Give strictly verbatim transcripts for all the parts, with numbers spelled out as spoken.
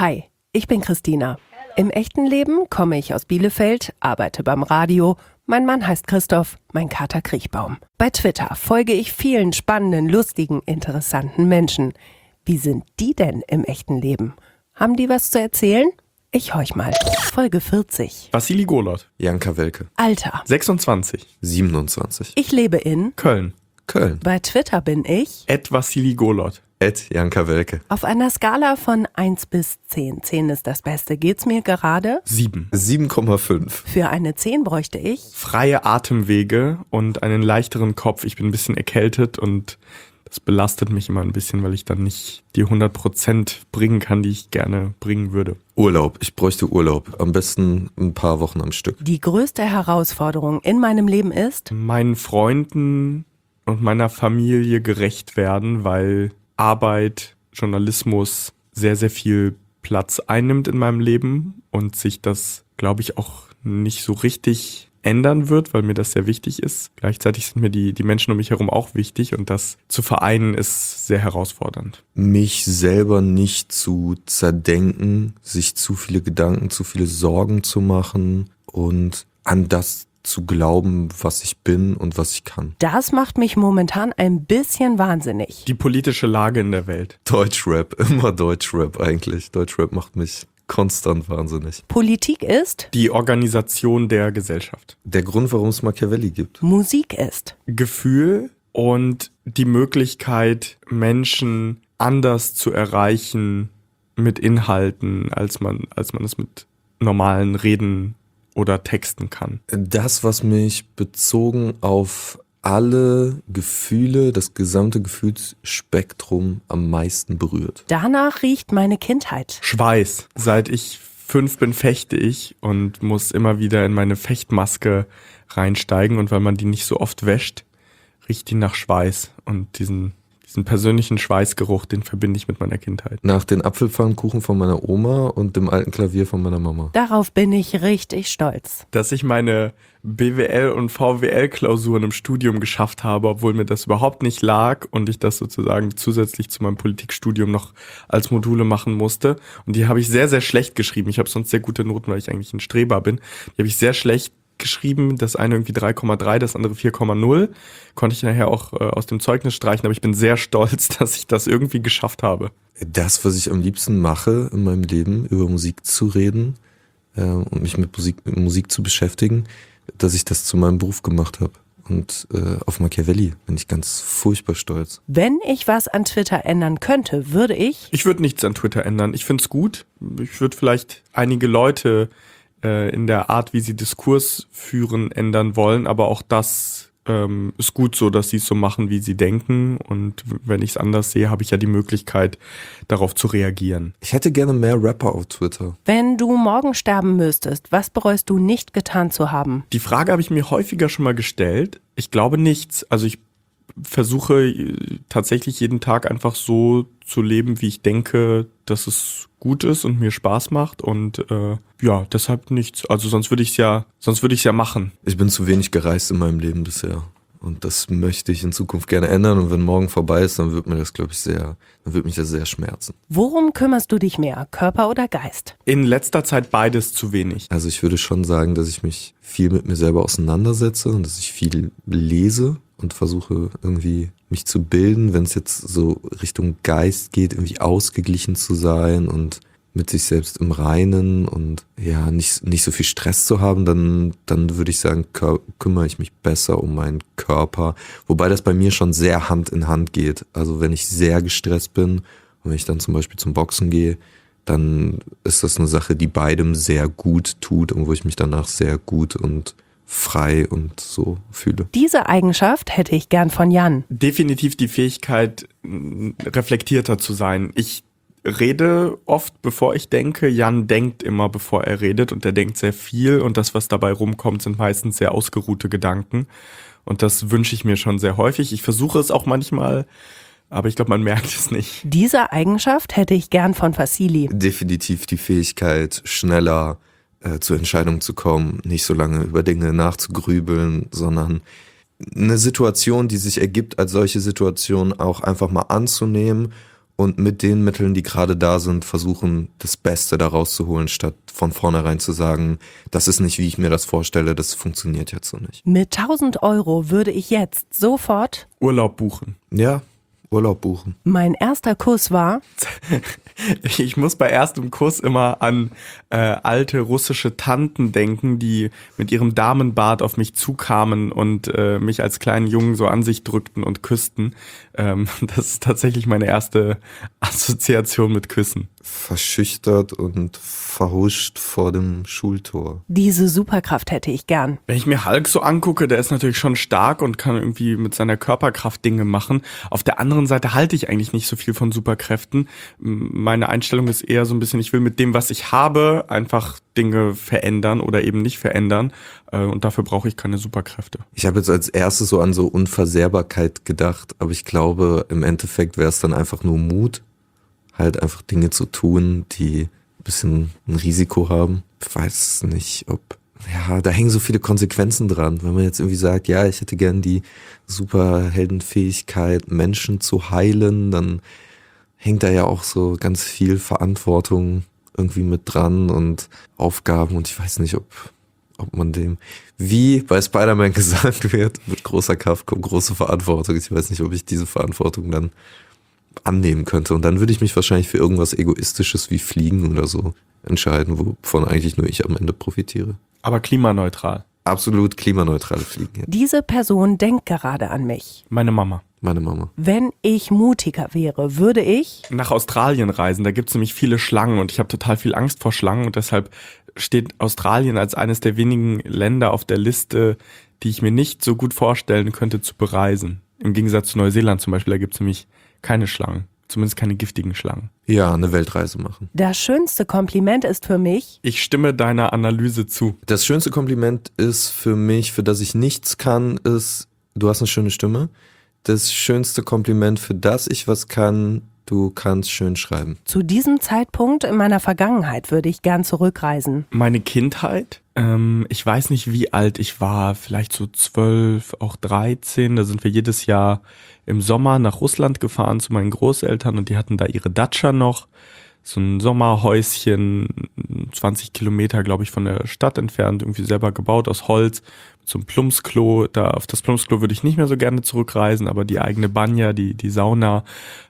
Hi, ich bin Christina. Im echten Leben komme ich aus Bielefeld, arbeite beim Radio. Mein Mann heißt Christoph, mein Kater Kriechbaum. Bei Twitter folge ich vielen spannenden, lustigen, interessanten Menschen. Wie sind die denn im echten Leben? Haben die was zu erzählen? Ich horch mal. Folge vierzig. Vassili Golot. Janka Welke. Alter. sechsundzwanzig. siebenundzwanzig. Ich lebe in Köln. Köln. Bei Twitter bin ich Ed Vassili Golot. Ed Janka Welke. auf einer Skala von eins bis zehn. zehn ist das Beste. Geht's mir gerade? Sieben. sieben Komma fünf. Für eine zehn bräuchte ich Freie Atemwege und einen leichteren Kopf. Ich bin ein bisschen erkältet und das belastet mich immer ein bisschen, weil ich dann nicht die hundert Prozent bringen kann, die ich gerne bringen würde. Urlaub. Ich bräuchte Urlaub. Am besten ein paar Wochen am Stück. die größte Herausforderung in meinem Leben ist Meinen Freunden und meiner Familie gerecht werden, weil Arbeit, Journalismus sehr, sehr viel Platz einnimmt in meinem Leben und sich das, glaube ich, auch nicht so richtig ändern wird, weil mir das sehr wichtig ist. Gleichzeitig sind mir die, die Menschen um mich herum auch wichtig und das zu vereinen ist sehr herausfordernd. Mich selber nicht zu zerdenken, sich zu viele Gedanken, zu viele Sorgen zu machen und an das zu glauben, was ich bin und was ich kann. Das macht mich momentan ein bisschen wahnsinnig. Die politische Lage in der Welt. Deutschrap, immer Deutschrap eigentlich. Deutschrap macht mich konstant wahnsinnig. Politik ist, Die Organisation der Gesellschaft. Der Grund, warum es Machiavelli gibt. Musik ist, Gefühl und die Möglichkeit, Menschen anders zu erreichen mit Inhalten, als man, als man es mit normalen Reden oder Texten kann. Das, was mich bezogen auf alle Gefühle, das gesamte Gefühlsspektrum am meisten berührt. danach riecht meine Kindheit. Schweiß. Seit ich fünf bin, fechte ich und muss immer wieder in meine Fechtmaske reinsteigen. Und weil man die nicht so oft wäscht, riecht die nach Schweiß. Und diesen, diesen persönlichen Schweißgeruch, den verbinde ich mit meiner Kindheit. Nach den Apfelpfannkuchen von meiner Oma und dem alten Klavier von meiner Mama. Darauf bin ich richtig stolz. Dass ich meine B W L- und V W L-Klausuren im Studium geschafft habe, obwohl mir das überhaupt nicht lag und ich das sozusagen zusätzlich zu meinem Politikstudium noch als Module machen musste. Und die habe ich sehr, sehr schlecht geschrieben. Ich habe sonst sehr gute Noten, weil ich eigentlich ein Streber bin. Die habe ich sehr schlecht geschrieben. Das eine irgendwie drei Komma drei, das andere vier Komma null. Konnte ich nachher auch äh, aus dem Zeugnis streichen, aber ich bin sehr stolz, dass ich das irgendwie geschafft habe. Das, was ich am liebsten mache in meinem Leben, über Musik zu reden äh, und mich mit Musik, mit Musik zu beschäftigen, dass ich das zu meinem Beruf gemacht habe. Und äh, auf Machiavelli bin ich ganz furchtbar stolz. Wenn ich was an Twitter ändern könnte, würde ich Ich würde nichts an Twitter ändern. Ich finde es gut. Ich würde vielleicht einige Leute äh, in der Art, wie sie Diskurs führen, ändern wollen, aber auch das ähm, ist gut so, dass sie es so machen, wie sie denken. Und w- wenn ich es anders sehe, habe ich ja die Möglichkeit, darauf zu reagieren. Ich hätte gerne mehr Rapper auf Twitter. Wenn du morgen sterben müsstest, was bereust du nicht getan zu haben? Die Frage habe ich mir häufiger schon mal gestellt. Ich glaube nichts. Also ich versuche äh, tatsächlich jeden Tag einfach so zu leben, wie ich denke, dass es gut ist und mir Spaß macht und äh, ja, deshalb nichts. Also sonst würde ich es ja, sonst würde ich es ja machen. Ich bin zu wenig gereist in meinem Leben bisher. Und das möchte ich in Zukunft gerne ändern. Und wenn morgen vorbei ist, dann wird mir das, glaube ich, sehr, dann wird mich das sehr schmerzen. Worum kümmerst du dich mehr, Körper oder Geist? In letzter Zeit beides zu wenig. Also ich würde schon sagen, dass ich mich viel mit mir selber auseinandersetze und dass ich viel lese und versuche irgendwie mich zu bilden, wenn es jetzt so Richtung Geist geht, irgendwie ausgeglichen zu sein und mit sich selbst im Reinen und ja, nicht, nicht so viel Stress zu haben, dann, dann würde ich sagen, kü- kümmere ich mich besser um meinen Körper. Wobei das bei mir schon sehr Hand in Hand geht. Also wenn ich sehr gestresst bin und wenn ich dann zum Beispiel zum Boxen gehe, dann ist das eine Sache, die beidem sehr gut tut und wo ich mich danach sehr gut und frei und so fühle. Diese Eigenschaft hätte ich gern von Jan. Definitiv die Fähigkeit, m, reflektierter zu sein. Ich rede oft, bevor ich denke. Jan denkt immer, bevor er redet und er denkt sehr viel und das, was dabei rumkommt, sind meistens sehr ausgeruhte Gedanken und das wünsche ich mir schon sehr häufig. Ich versuche es auch manchmal, aber ich glaube, man merkt es nicht. Diese Eigenschaft hätte ich gern von Vassili. Definitiv die Fähigkeit, schneller äh, zu Entscheidungen zu kommen, nicht so lange über Dinge nachzugrübeln, sondern eine Situation, die sich ergibt, als solche Situation auch einfach mal anzunehmen und mit den Mitteln, die gerade da sind, versuchen, das Beste daraus zu holen, statt von vornherein zu sagen, das ist nicht, wie ich mir das vorstelle, das funktioniert jetzt so nicht. Mit tausend Euro würde ich jetzt sofort Urlaub buchen. Ja, Urlaub buchen. Mein erster Kuss war... Ich muss bei erstem Kuss immer an äh, alte russische Tanten denken, die mit ihrem Damenbart auf mich zukamen und äh, mich als kleinen Jungen so an sich drückten und küssten. Ähm, das ist tatsächlich meine erste Assoziation mit Küssen. Verschüchtert und verhuscht vor dem Schultor. Diese Superkraft hätte ich gern. Wenn ich mir Hulk so angucke, der ist natürlich schon stark und kann irgendwie mit seiner Körperkraft Dinge machen. Auf der anderen Seite halte ich eigentlich nicht so viel von Superkräften. Meine Einstellung ist eher so ein bisschen, ich will mit dem, was ich habe, einfach Dinge verändern oder eben nicht verändern. Und dafür brauche ich keine Superkräfte. Ich habe jetzt als erstes so an so Unversehrbarkeit gedacht, aber ich glaube, im Endeffekt wäre es dann einfach nur Mut, halt einfach Dinge zu tun, die ein bisschen ein Risiko haben. Ich weiß nicht, ob... Ja, da hängen so viele Konsequenzen dran. Wenn man jetzt irgendwie sagt, ja, ich hätte gern die Superheldenfähigkeit, Menschen zu heilen, dann hängt da ja auch so ganz viel Verantwortung irgendwie mit dran und Aufgaben und ich weiß nicht, ob, ob man dem, wie bei Spider-Man gesagt wird, mit großer Kraft kommt große Verantwortung. Ich weiß nicht, ob ich diese Verantwortung dann annehmen könnte und dann würde ich mich wahrscheinlich für irgendwas Egoistisches wie Fliegen oder so entscheiden, wovon eigentlich nur ich am Ende profitiere. Aber klimaneutral. Absolut klimaneutrale Fliegen. Ja. Diese Person denkt gerade an mich. Meine Mama. Meine Mama. Wenn ich mutiger wäre, würde ich... Nach Australien reisen, da gibt es nämlich viele Schlangen und ich habe total viel Angst vor Schlangen und deshalb steht Australien als eines der wenigen Länder auf der Liste, die ich mir nicht so gut vorstellen könnte zu bereisen. Im Gegensatz zu Neuseeland zum Beispiel, da gibt es nämlich keine Schlangen. Zumindest keine giftigen Schlangen. Ja, eine Weltreise machen. Das schönste Kompliment ist für mich... Ich stimme deiner Analyse zu. Das schönste Kompliment ist für mich, für das ich nichts kann, ist, du hast eine schöne Stimme. Das schönste Kompliment, für das ich was kann, du kannst schön schreiben. Zu diesem Zeitpunkt in meiner Vergangenheit würde ich gern zurückreisen. Meine Kindheit, ähm, ich weiß nicht, wie alt ich war, vielleicht so zwölf, auch dreizehn. Da sind wir jedes Jahr im Sommer nach Russland gefahren zu meinen Großeltern und die hatten da ihre Datscha noch. So ein Sommerhäuschen, zwanzig Kilometer, glaube ich, von der Stadt entfernt, irgendwie selber gebaut aus Holz, mit so einem Plumpsklo. Da, auf das Plumpsklo würde ich nicht mehr so gerne zurückreisen, aber die eigene Banja, die, die Sauna,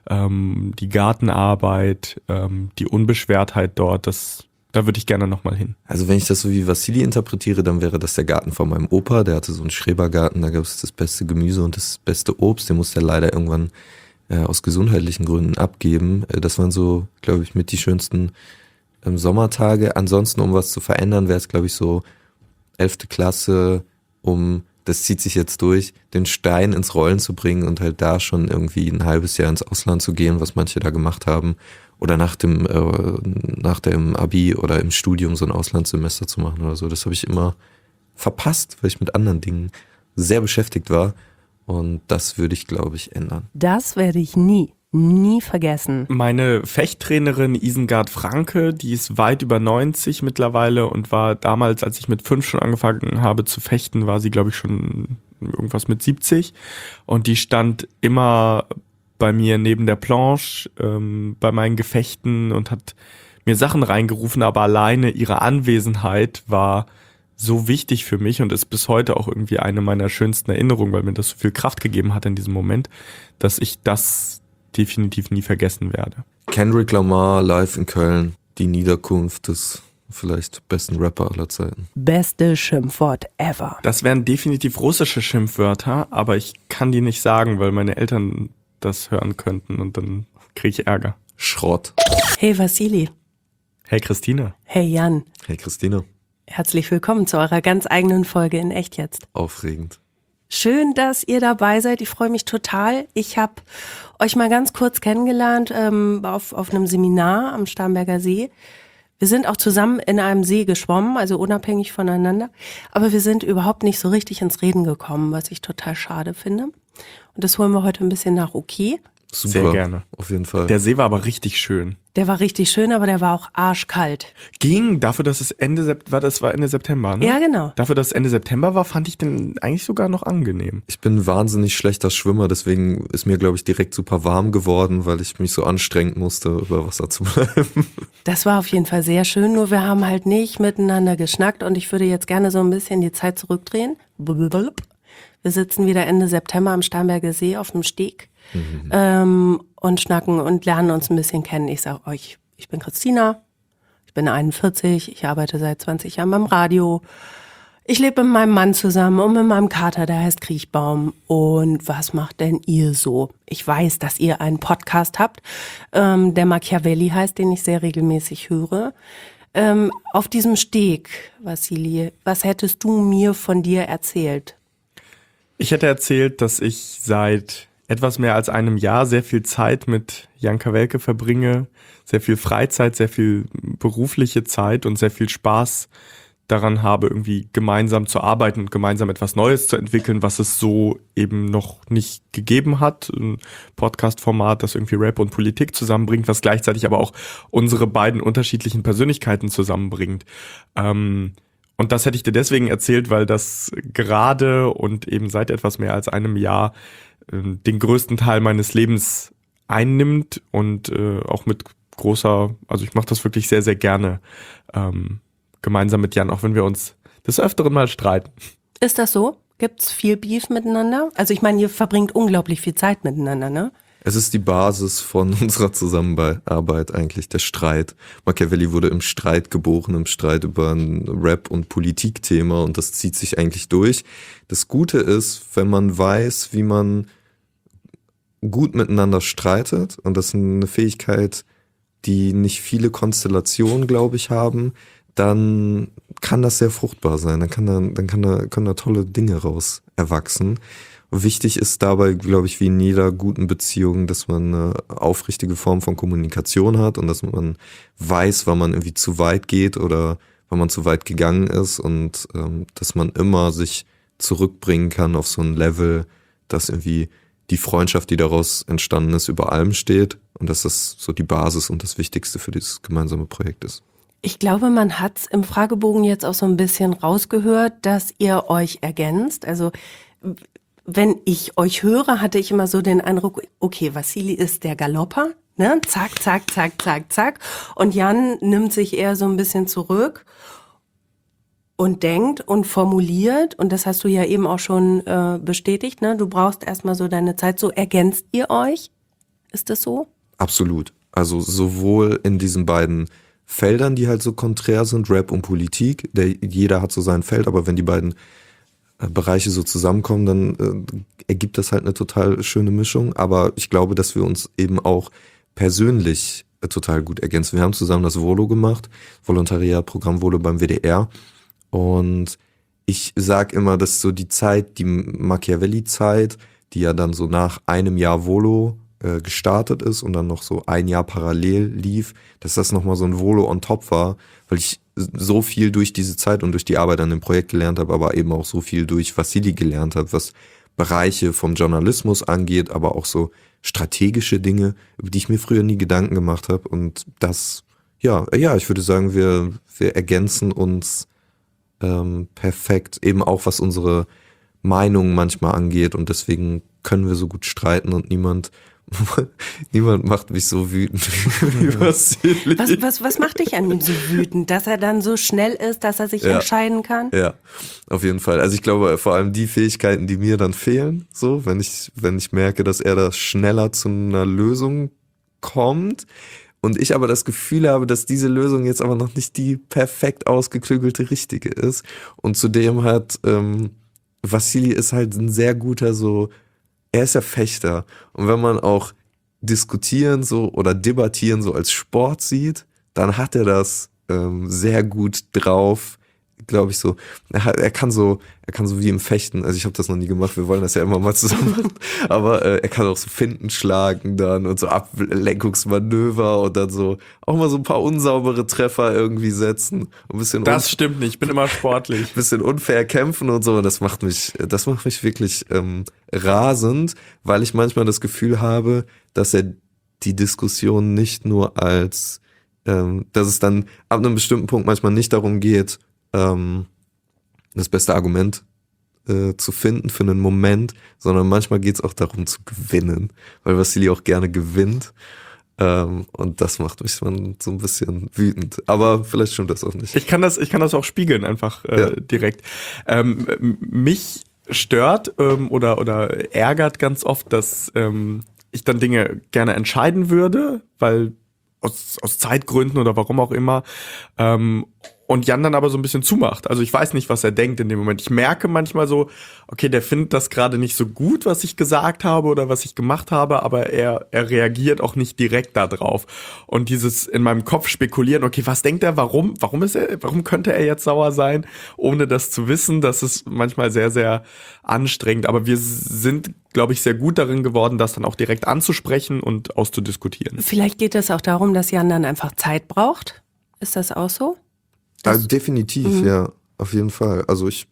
ähm, die Gartenarbeit, ähm, die Unbeschwertheit dort, das, da würde ich gerne nochmal hin. Also wenn ich das so wie Vassili interpretiere, dann wäre das der Garten von meinem Opa. Der hatte so einen Schrebergarten, da gab es das beste Gemüse und das beste Obst. Den musste er leider irgendwann äh, aus gesundheitlichen Gründen abgeben. Äh, das waren so, glaube ich, mit die schönsten ähm, Sommertage. Ansonsten, um was zu verändern, wäre es, glaube ich, so elfte Klasse, um, das zieht sich jetzt durch, den Stein ins Rollen zu bringen und halt da schon irgendwie ein halbes Jahr ins Ausland zu gehen, was manche da gemacht haben. Oder nach dem, äh, nach dem Abi oder im Studium so ein Auslandssemester zu machen oder so. Das habe ich immer verpasst, weil ich mit anderen Dingen sehr beschäftigt war. Und das würde ich, glaube ich, ändern. Das werde ich nie, nie vergessen. Meine Fechttrainerin Isengard Franke, die ist weit über neunzig mittlerweile und war damals, als ich mit fünf schon angefangen habe zu fechten, war sie, glaube ich, schon irgendwas mit siebzig. Und die stand immer bei mir neben der Planche, ähm, bei meinen Gefechten und hat mir Sachen reingerufen, aber alleine ihre Anwesenheit war so wichtig für mich und ist bis heute auch irgendwie eine meiner schönsten Erinnerungen, weil mir das so viel Kraft gegeben hat in diesem Moment, dass ich das definitiv nie vergessen werde. Kendrick Lamar live in Köln, die Niederkunft des vielleicht besten Rapper aller Zeiten. Beste Schimpfwort ever. Das wären definitiv russische Schimpfwörter, aber ich kann die nicht sagen, weil meine Eltern das hören könnten und dann kriege ich Ärger. Schrott. Hey Vassili. Hey Christina. Hey Jan. Hey Christina. Herzlich willkommen zu eurer ganz eigenen Folge in Echt jetzt. Aufregend. Schön, dass ihr dabei seid. Ich freue mich total. Ich habe euch mal ganz kurz kennengelernt ähm, auf, auf einem Seminar am Starnberger See. Wir sind auch zusammen in einem See geschwommen, also unabhängig voneinander. Aber wir sind überhaupt nicht so richtig ins Reden gekommen, was ich total schade finde. Und das holen wir heute ein bisschen nach, okay? Super. Sehr gerne. Auf jeden Fall. Der See war aber richtig schön. Der war richtig schön, aber der war auch arschkalt. Ging dafür, dass es Ende Sep- war, das war Ende September, ne? Ja, genau. Dafür, dass es Ende September war, fand ich den eigentlich sogar noch angenehm. Ich bin ein wahnsinnig schlechter Schwimmer, deswegen ist mir, glaube ich, direkt super warm geworden, weil ich mich so anstrengen musste, über Wasser zu bleiben. Das war auf jeden Fall sehr schön, nur wir haben halt nicht miteinander geschnackt und ich würde jetzt gerne so ein bisschen die Zeit zurückdrehen. Wir sitzen wieder Ende September am Starnberger See auf dem Steg mhm. ähm, und schnacken und lernen uns ein bisschen kennen. Ich sage euch, ich bin Christina, ich bin einundvierzig, ich arbeite seit zwanzig Jahren beim Radio. Ich lebe mit meinem Mann zusammen und mit meinem Kater, der heißt Kriechbaum. Und was macht denn ihr so? Ich weiß, dass ihr einen Podcast habt, ähm, der Machiavelli heißt, den ich sehr regelmäßig höre. Ähm, auf diesem Steg, Vassili, was hättest du mir von dir erzählt? Ich hätte erzählt, dass ich seit etwas mehr als einem Jahr sehr viel Zeit mit Janka Welke verbringe, sehr viel Freizeit, sehr viel berufliche Zeit und sehr viel Spaß daran habe, irgendwie gemeinsam zu arbeiten und gemeinsam etwas Neues zu entwickeln, was es so eben noch nicht gegeben hat. Ein Podcast-Format, das irgendwie Rap und Politik zusammenbringt, was gleichzeitig aber auch unsere beiden unterschiedlichen Persönlichkeiten zusammenbringt. Ähm, und das hätte ich dir deswegen erzählt, weil das gerade und eben seit etwas mehr als einem Jahr äh, den größten Teil meines Lebens einnimmt und äh, auch mit großer, also ich mache das wirklich sehr, sehr gerne, ähm, gemeinsam mit Jan, auch wenn wir uns des Öfteren mal streiten. Ist das so? Gibt's viel Beef miteinander? Also ich meine, ihr verbringt unglaublich viel Zeit miteinander, ne? Es ist die Basis von unserer Zusammenarbeit eigentlich, der Streit. Machiavelli wurde im Streit geboren, im Streit über ein Rap- und Politikthema und das zieht sich eigentlich durch. Das Gute ist, wenn man weiß, wie man gut miteinander streitet, und das ist eine Fähigkeit, die nicht viele Konstellationen, glaube ich, haben, dann kann das sehr fruchtbar sein. Dann kann da, dann kann da, können da tolle Dinge raus erwachsen. Und wichtig ist dabei, glaube ich, wie in jeder guten Beziehung, dass man eine aufrichtige Form von Kommunikation hat und dass man weiß, wann man irgendwie zu weit geht oder wann man zu weit gegangen ist und ähm, dass man immer sich zurückbringen kann auf so ein Level, dass irgendwie die Freundschaft, die daraus entstanden ist, über allem steht und dass das so die Basis und das Wichtigste für dieses gemeinsame Projekt ist. Ich glaube, man hat's im Fragebogen jetzt auch so ein bisschen rausgehört, dass ihr euch ergänzt. Also wenn ich euch höre, hatte ich immer so den Eindruck, okay, Vassili ist der Galopper, ne? Zack, zack, zack, zack, zack. Und Jan nimmt sich eher so ein bisschen zurück und denkt und formuliert. Und das hast du ja eben auch schon äh, bestätigt, ne? Du brauchst erstmal so deine Zeit. So ergänzt ihr euch? Ist das so? Absolut. Also sowohl in diesen beiden Feldern, die halt so konträr sind, Rap und Politik. Der, jeder hat so sein Feld, aber wenn die beiden äh, Bereiche so zusammenkommen, dann äh, ergibt das halt eine total schöne Mischung. Aber ich glaube, dass wir uns eben auch persönlich äh, total gut ergänzen. Wir haben zusammen das Volo gemacht, Volontariatprogramm Volo beim W D R. Und ich sag immer, dass so die Zeit, die Machiavelli-Zeit, die ja dann so nach einem Jahr Volo gestartet ist und dann noch so ein Jahr parallel lief, dass das nochmal so ein Volo on top war, weil ich so viel durch diese Zeit und durch die Arbeit an dem Projekt gelernt habe, aber eben auch so viel durch Vassili gelernt habe, was Bereiche vom Journalismus angeht, aber auch so strategische Dinge, über die ich mir früher nie Gedanken gemacht habe und das, ja, ja, ich würde sagen, wir, wir ergänzen uns ähm, perfekt, eben auch was unsere Meinungen manchmal angeht und deswegen können wir so gut streiten und niemand Niemand macht mich so wütend wie Vassili. Was, was, was macht dich an ihm so wütend? Dass er dann so schnell ist, dass er sich ja. entscheiden kann? Ja, auf jeden Fall. Also ich glaube vor allem die Fähigkeiten, die mir dann fehlen, so, wenn ich, wenn ich merke, dass er da schneller zu einer Lösung kommt und ich aber das Gefühl habe, dass diese Lösung jetzt aber noch nicht die perfekt ausgeklügelte richtige ist. Und zudem hat ähm, Vassili ist halt ein sehr guter so er ist ja Fechter. Und wenn man auch diskutieren so oder debattieren so als Sport sieht, dann hat er das ähm, sehr gut drauf, glaube ich, so, er, hat, er kann so, er kann so wie im Fechten, also ich habe das noch nie gemacht, wir wollen das ja immer mal zusammen machen, aber äh, er kann auch so Finten schlagen dann und so Ablenkungsmanöver und dann so auch mal so ein paar unsaubere Treffer irgendwie setzen. Ein bisschen das stimmt nicht, ich bin immer sportlich. Ein bisschen unfair kämpfen und so, und das macht mich, das macht mich wirklich ähm, rasend, weil ich manchmal das Gefühl habe, dass er die Diskussion nicht nur als, ähm, dass es dann ab einem bestimmten Punkt manchmal nicht darum geht, ähm, das beste Argument äh, zu finden für einen Moment, sondern manchmal geht es auch darum zu gewinnen, weil Vassili auch gerne gewinnt. Ähm, und das macht mich dann so ein bisschen wütend. Aber vielleicht stimmt das auch nicht. Ich kann das, ich kann das auch spiegeln einfach äh, Ja. direkt. Ähm, mich stört ähm, oder oder ärgert ganz oft, dass ähm, ich dann Dinge gerne entscheiden würde, weil aus, aus Zeitgründen oder warum auch immer. Ähm, und Jan dann aber so ein bisschen zumacht. Also ich weiß nicht, was er denkt in dem Moment. Ich merke manchmal so, okay, der findet das gerade nicht so gut, was ich gesagt habe oder was ich gemacht habe, aber er er reagiert auch nicht direkt da drauf. Und dieses in meinem Kopf spekulieren, okay, was denkt er, warum, warum ist er, warum könnte er jetzt sauer sein, ohne das zu wissen, das ist manchmal sehr, sehr anstrengend. Aber wir sind, glaube ich, sehr gut darin geworden, das dann auch direkt anzusprechen und auszudiskutieren. Vielleicht geht es auch darum, dass Jan dann einfach Zeit braucht. Ist das auch so? Also definitiv, Mhm. ja, auf jeden Fall. Also ich,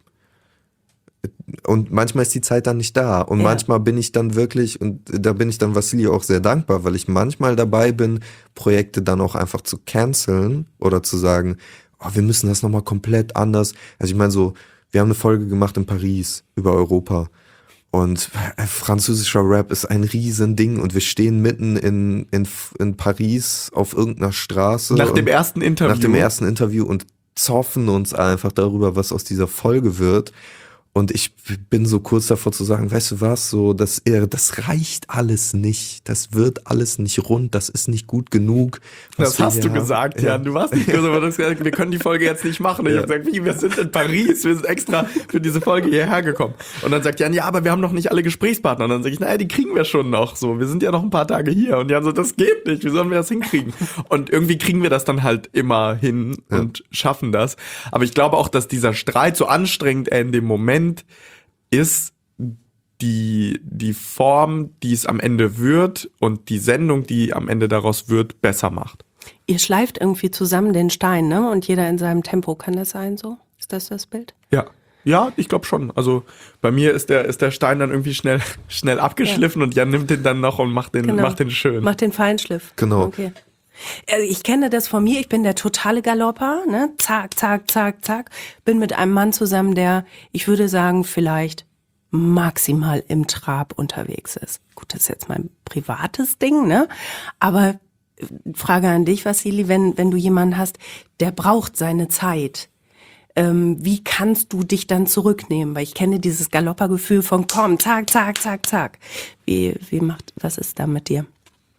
und manchmal ist die Zeit dann nicht da. Und Ja. manchmal bin ich dann wirklich, und da bin ich dann Vassili auch sehr dankbar, weil ich manchmal dabei bin, Projekte dann auch einfach zu canceln oder zu sagen, oh, wir müssen das nochmal komplett anders. Also ich meine so, wir haben eine Folge gemacht in Paris über Europa. Und äh, französischer Rap ist ein Riesending und wir stehen mitten in, in, in Paris auf irgendeiner Straße. Nach dem und ersten Interview. Nach dem ersten Interview und zoffen uns einfach darüber, was aus dieser Folge wird. Und ich bin so kurz davor zu sagen, weißt du was, so, das, das reicht alles nicht. Das wird alles nicht rund, das ist nicht gut genug. Das wir hast hier du haben. gesagt, Ja. Jan. Du warst nicht so, aber das, wir können die Folge jetzt nicht machen. Und ich Ja. habe gesagt, wie, wir sind in Paris, wir sind extra für diese Folge hierher gekommen. Und dann sagt Jan, ja, aber wir haben noch nicht alle Gesprächspartner. Und dann sage ich, naja, die kriegen wir schon noch. So, wir sind ja noch ein paar Tage hier. Und Jan so, das geht nicht, wie sollen wir das hinkriegen? Und irgendwie kriegen wir das dann halt immer hin Ja. und schaffen das. Aber ich glaube auch, dass dieser Streit, so anstrengend er in dem Moment ist, die, die Form, die es am Ende wird und die Sendung, die am Ende daraus wird, besser macht. Ihr schleift irgendwie zusammen den Stein, ne? Und jeder in seinem Tempo. Kann das sein so? Ist das das Bild? Ja. Ja, ich glaube schon. Also bei mir ist der, ist der Stein dann irgendwie schnell, schnell abgeschliffen, ja. Und Jan nimmt den dann noch und macht den, Genau. macht den schön. Macht den Feinschliff. Genau. Okay. Also ich kenne das von mir, ich bin der totale Galopper, ne? Zack, zack, zack, zack. Bin mit einem Mann zusammen, der, ich würde sagen, vielleicht maximal im Trab unterwegs ist. Gut, das ist jetzt mein privates Ding, ne? Aber Frage an dich, Vassili, wenn, wenn du jemanden hast, der braucht seine Zeit, ähm, wie kannst du dich dann zurücknehmen? Weil ich kenne dieses Galoppergefühl von komm, zack, zack, zack, zack. Wie, wie macht, was ist da mit dir?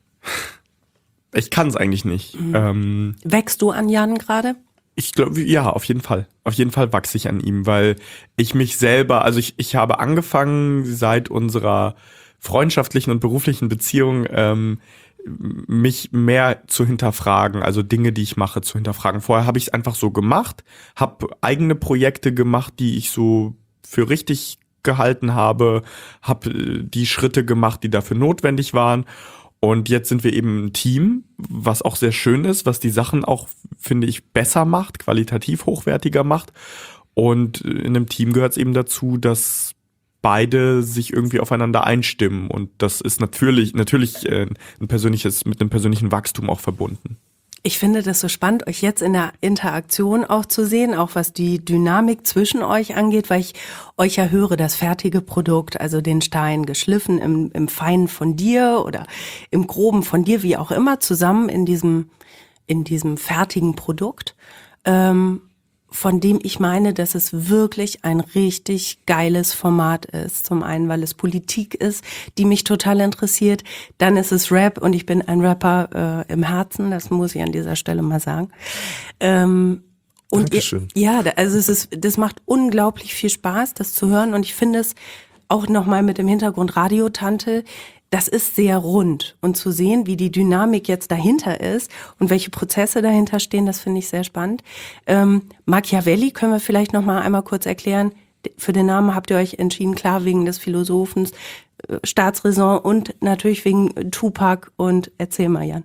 Ich kann es eigentlich nicht. Mhm. Ähm, Wächst du an Jan gerade? Ich glaube, ja, auf jeden Fall. Auf jeden Fall wachse ich an ihm, weil ich mich selber, also ich, ich habe angefangen seit unserer freundschaftlichen und beruflichen Beziehung, ähm, mich mehr zu hinterfragen, also Dinge, die ich mache, zu hinterfragen. Vorher habe ich es einfach so gemacht, habe eigene Projekte gemacht, die ich so für richtig gehalten habe, habe die Schritte gemacht, die dafür notwendig waren. Und jetzt sind wir eben ein Team, was auch sehr schön ist, was die Sachen auch, finde ich, besser macht, qualitativ hochwertiger macht. Und in einem Team gehört es eben dazu, dass beide sich irgendwie aufeinander einstimmen. Und das ist natürlich, natürlich äh, ein persönliches, mit einem persönlichen Wachstum auch verbunden. Ich finde das so spannend, euch jetzt in der Interaktion auch zu sehen, auch was die Dynamik zwischen euch angeht, weil ich euch ja höre, das fertige Produkt, also den Stein geschliffen im, im Feinen von dir oder im Groben von dir, wie auch immer, zusammen in diesem, in diesem fertigen Produkt, ähm, von dem ich meine, dass es wirklich ein richtig geiles Format ist. Zum einen, weil es Politik ist, die mich total interessiert. Dann ist es Rap und ich bin ein Rapper äh, im Herzen, das muss ich an dieser Stelle mal sagen. Ähm, und Dankeschön. Ihr, ja, also es ist, das macht unglaublich viel Spaß, das zu hören. Und ich finde es auch nochmal mit dem Hintergrund Radiotante, das ist sehr rund. Und zu sehen, wie die Dynamik jetzt dahinter ist und welche Prozesse dahinter stehen, das finde ich sehr spannend. Ähm, Machiavelli können wir vielleicht noch mal einmal kurz erklären. Für den Namen habt ihr euch entschieden, klar, wegen des Philosophen, äh, Staatsräson und natürlich wegen Tupac. Und erzähl mal, Jan.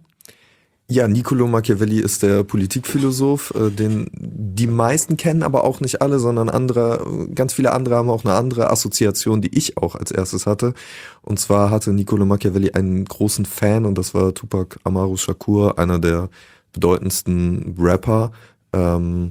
Ja, Niccolò Machiavelli ist der Politikphilosoph, äh, den die meisten kennen, aber auch nicht alle, sondern andere, ganz viele andere haben auch eine andere Assoziation, die ich auch als erstes hatte. Und zwar hatte Niccolò Machiavelli einen großen Fan und das war Tupac Amaru Shakur, einer der bedeutendsten Rapper, ähm,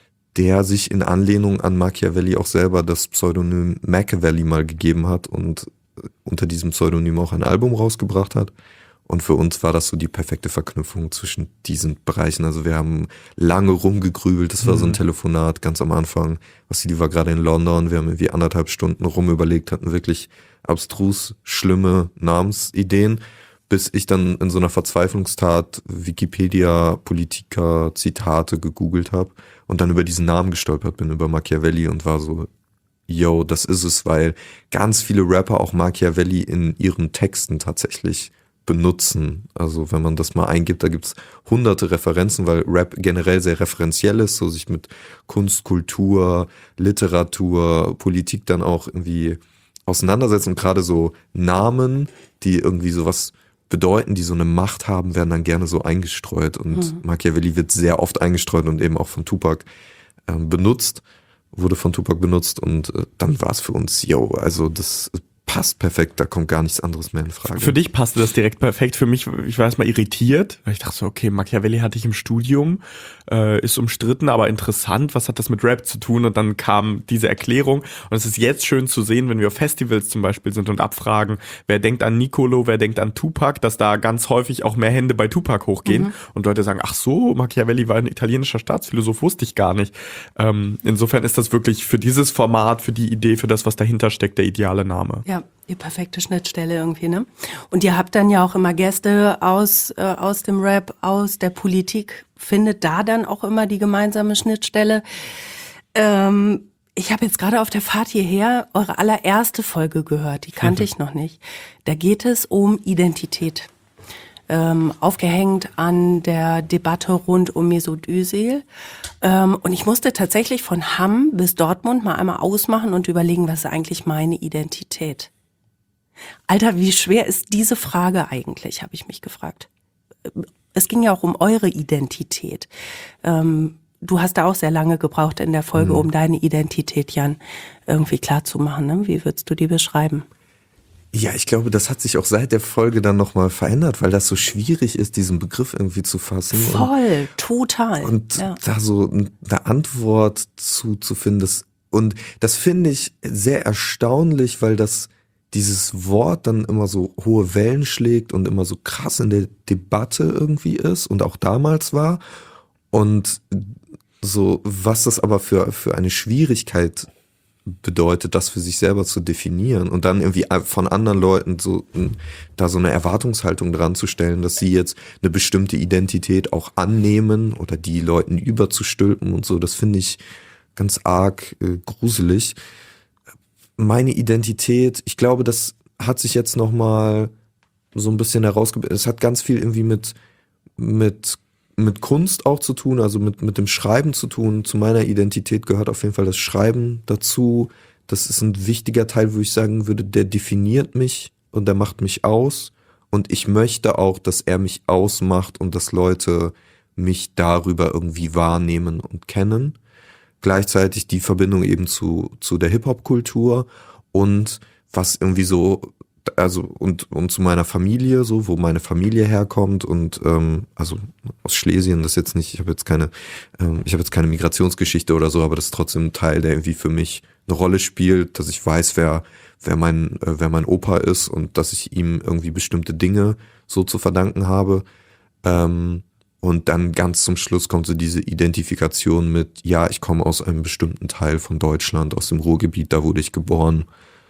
der sich in Anlehnung an Machiavelli auch selber das Pseudonym Machiavelli mal gegeben hat und unter diesem Pseudonym auch ein Album rausgebracht hat. Und für uns war das so die perfekte Verknüpfung zwischen diesen Bereichen. Also wir haben lange rumgegrübelt, das war mhm. so ein Telefonat ganz am Anfang. Vassili war gerade in London, wir haben irgendwie anderthalb Stunden rumüberlegt, hatten wirklich abstrus schlimme Namensideen, bis ich dann in so einer Verzweiflungstat Wikipedia, Politiker, Zitate gegoogelt habe und dann über diesen Namen gestolpert bin, über Machiavelli und war so, yo, das ist es, weil ganz viele Rapper auch Machiavelli in ihren Texten tatsächlich benutzen. Also wenn man das mal eingibt, da gibt's hunderte Referenzen, weil Rap generell sehr referenziell ist, so sich mit Kunst, Kultur, Literatur, Politik dann auch irgendwie auseinandersetzen und gerade so Namen, die irgendwie sowas bedeuten, die so eine Macht haben, werden dann gerne so eingestreut und mhm. Machiavelli wird sehr oft eingestreut und eben auch von Tupac äh, benutzt, wurde von Tupac benutzt und äh, dann war es für uns, yo, also das passt perfekt, da kommt gar nichts anderes mehr in Frage. Für dich passte das direkt perfekt, für mich, ich war erstmal irritiert, weil ich dachte so, okay, Machiavelli hatte ich im Studium, äh, ist umstritten, aber interessant, was hat das mit Rap zu tun? Und dann kam diese Erklärung und es ist jetzt schön zu sehen, wenn wir auf Festivals zum Beispiel sind und abfragen, wer denkt an Niccolò, wer denkt an Tupac, dass da ganz häufig auch mehr Hände bei Tupac hochgehen mhm. und Leute sagen, ach so, Machiavelli war ein italienischer Staatsphilosoph, wusste ich gar nicht. Ähm, insofern ist das wirklich für dieses Format, für die Idee, für das, was dahinter steckt, der ideale Name. Ja. Die perfekte Schnittstelle irgendwie, ne? Und ihr habt dann ja auch immer Gäste aus äh, aus dem Rap, aus der Politik. Findet da dann auch immer die gemeinsame Schnittstelle? Ähm, ich habe jetzt gerade auf der Fahrt hierher eure allererste Folge gehört, die kannte mhm. ich noch nicht. Da geht es um Identität. Ähm, aufgehängt an der Debatte rund um Mesut Özil. Ähm, und ich musste tatsächlich von Hamm bis Dortmund mal einmal ausmachen und überlegen, was ist eigentlich meine Identität? Alter, wie schwer ist diese Frage eigentlich, habe ich mich gefragt. Es ging ja auch um eure Identität. Ähm, du hast da auch sehr lange gebraucht in der Folge, mhm. um deine Identität, Jan, irgendwie klar zu machen. Ne? Wie würdest du die beschreiben? Ja, ich glaube, das hat sich auch seit der Folge dann nochmal verändert, weil das so schwierig ist, diesen Begriff irgendwie zu fassen. Voll, und, total. Und ja. da so eine Antwort zu, zu finden. Das, und das finde ich sehr erstaunlich, weil das dieses Wort dann immer so hohe Wellen schlägt und immer so krass in der Debatte irgendwie ist und auch damals war. Und so, was das aber für, für eine Schwierigkeit bedeutet, das für sich selber zu definieren und dann irgendwie von anderen Leuten so da so eine Erwartungshaltung dran zu stellen, dass sie jetzt eine bestimmte Identität auch annehmen oder die Leuten überzustülpen und so, das finde ich ganz arg äh, gruselig. Meine Identität, ich glaube, das hat sich jetzt nochmal so ein bisschen herausgebildet. Es hat ganz viel irgendwie mit mit mit Kunst auch zu tun, also mit mit dem Schreiben zu tun. Zu meiner Identität gehört auf jeden Fall das Schreiben dazu. Das ist ein wichtiger Teil, wo ich sagen würde, der definiert mich und der macht mich aus. Und ich möchte auch, dass er mich ausmacht und dass Leute mich darüber irgendwie wahrnehmen und kennen. Gleichzeitig die Verbindung eben zu zu der Hip-Hop-Kultur und was irgendwie so, also und und zu meiner Familie, so wo meine Familie herkommt und ähm, also aus Schlesien, das jetzt nicht, ich habe jetzt keine, ähm, ich habe jetzt keine Migrationsgeschichte oder so, aber das ist trotzdem ein Teil, der irgendwie für mich eine Rolle spielt, dass ich weiß, wer wer mein äh, wer mein Opa ist und dass ich ihm irgendwie bestimmte Dinge so zu verdanken habe. Ähm, Und dann ganz zum Schluss kommt so diese Identifikation mit, ja, ich komme aus einem bestimmten Teil von Deutschland, aus dem Ruhrgebiet, da wurde ich geboren.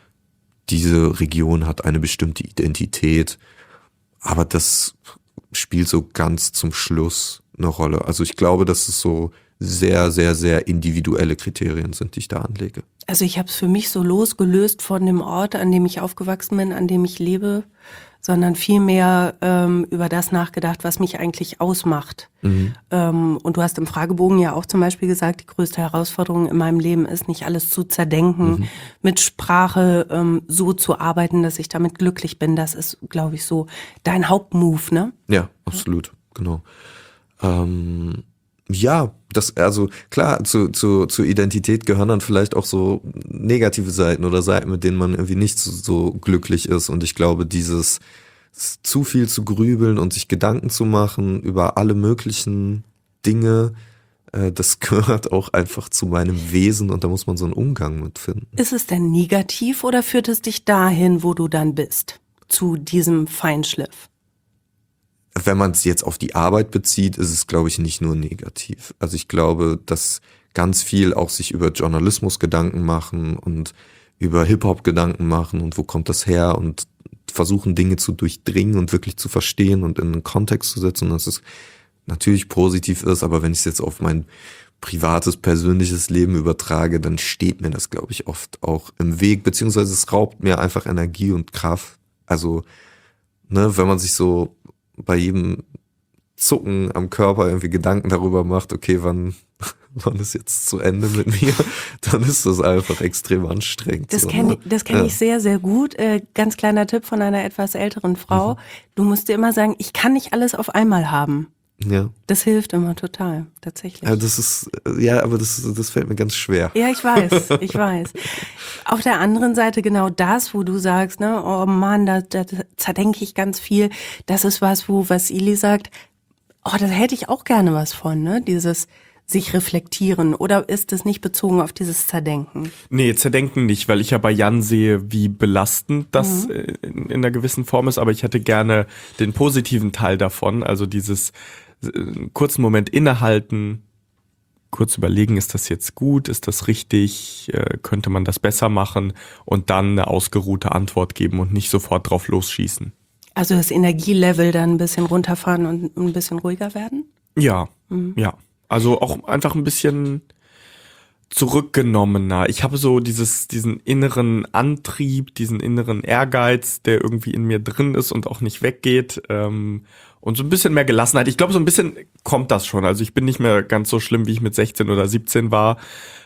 Diese Region hat eine bestimmte Identität, aber das spielt so ganz zum Schluss eine Rolle. Also ich glaube, dass es so sehr, sehr, sehr individuelle Kriterien sind, die ich da anlege. Also ich habe es für mich so losgelöst von dem Ort, an dem ich aufgewachsen bin, an dem ich lebe, sondern vielmehr ähm, über das nachgedacht, was mich eigentlich ausmacht. Mhm. Ähm, und du hast im Fragebogen ja auch zum Beispiel gesagt, die größte Herausforderung in meinem Leben ist, nicht alles zu zerdenken, Mhm. mit Sprache ähm, so zu arbeiten, dass ich damit glücklich bin. Das ist, glaube ich, so dein Hauptmove, ne? Ja, absolut, genau. Ähm, ja, das, also klar, zu, zu, zur Identität gehören dann vielleicht auch so negative Seiten oder Seiten, mit denen man irgendwie nicht so, so glücklich ist. Und ich glaube, dieses zu viel zu grübeln und sich Gedanken zu machen über alle möglichen Dinge, äh, das gehört auch einfach zu meinem Wesen und da muss man so einen Umgang mit finden. Ist es denn negativ oder führt es dich dahin, wo du dann bist? Zu diesem Feinschliff? Wenn man es jetzt auf die Arbeit bezieht, ist es, glaube ich, nicht nur negativ. Also ich glaube, dass ganz viel auch sich über Journalismus Gedanken machen und über Hip-Hop Gedanken machen und wo kommt das her und versuchen Dinge zu durchdringen und wirklich zu verstehen und in einen Kontext zu setzen, dass es natürlich positiv ist, aber wenn ich es jetzt auf mein privates, persönliches Leben übertrage, dann steht mir das, glaube ich, oft auch im Weg, beziehungsweise es raubt mir einfach Energie und Kraft. Also, ne, wenn man sich so bei jedem Zucken am Körper irgendwie Gedanken darüber macht, okay, wann, wann ist jetzt zu Ende mit mir, dann ist das einfach extrem anstrengend. Das so, kenne ne? ich, das kenn Ja. ich sehr, sehr gut. Äh, ganz kleiner Tipp von einer etwas älteren Frau. Mhm. Du musst dir immer sagen, ich kann nicht alles auf einmal haben. Ja. Das hilft immer total, tatsächlich. Ja, das ist, ja, aber das, das fällt mir ganz schwer. Ja, ich weiß, ich weiß. Auf der anderen Seite genau das, wo du sagst, ne, oh Mann, da, da zerdenke ich ganz viel. Das ist was, wo Vassili sagt, oh, da hätte ich auch gerne was von, ne, dieses sich reflektieren. Oder ist es nicht bezogen auf dieses Zerdenken? Nee, zerdenken nicht, weil ich ja bei Jan sehe, wie belastend das mhm. in, in einer gewissen Form ist, aber ich hätte gerne den positiven Teil davon, also dieses einen kurzen Moment innehalten, kurz überlegen, ist das jetzt gut, ist das richtig, äh, könnte man das besser machen und dann eine ausgeruhte Antwort geben und nicht sofort drauf losschießen. Also das Energielevel dann ein bisschen runterfahren und ein bisschen ruhiger werden? Ja, mhm. ja. Also auch einfach ein bisschen zurückgenommener. Ich habe so dieses, diesen inneren Antrieb, diesen inneren Ehrgeiz, der irgendwie in mir drin ist und auch nicht weggeht. Ähm, und so ein bisschen mehr Gelassenheit. Ich glaube, so ein bisschen kommt das schon. Also ich bin nicht mehr ganz so schlimm, wie ich mit sechzehn oder siebzehn war.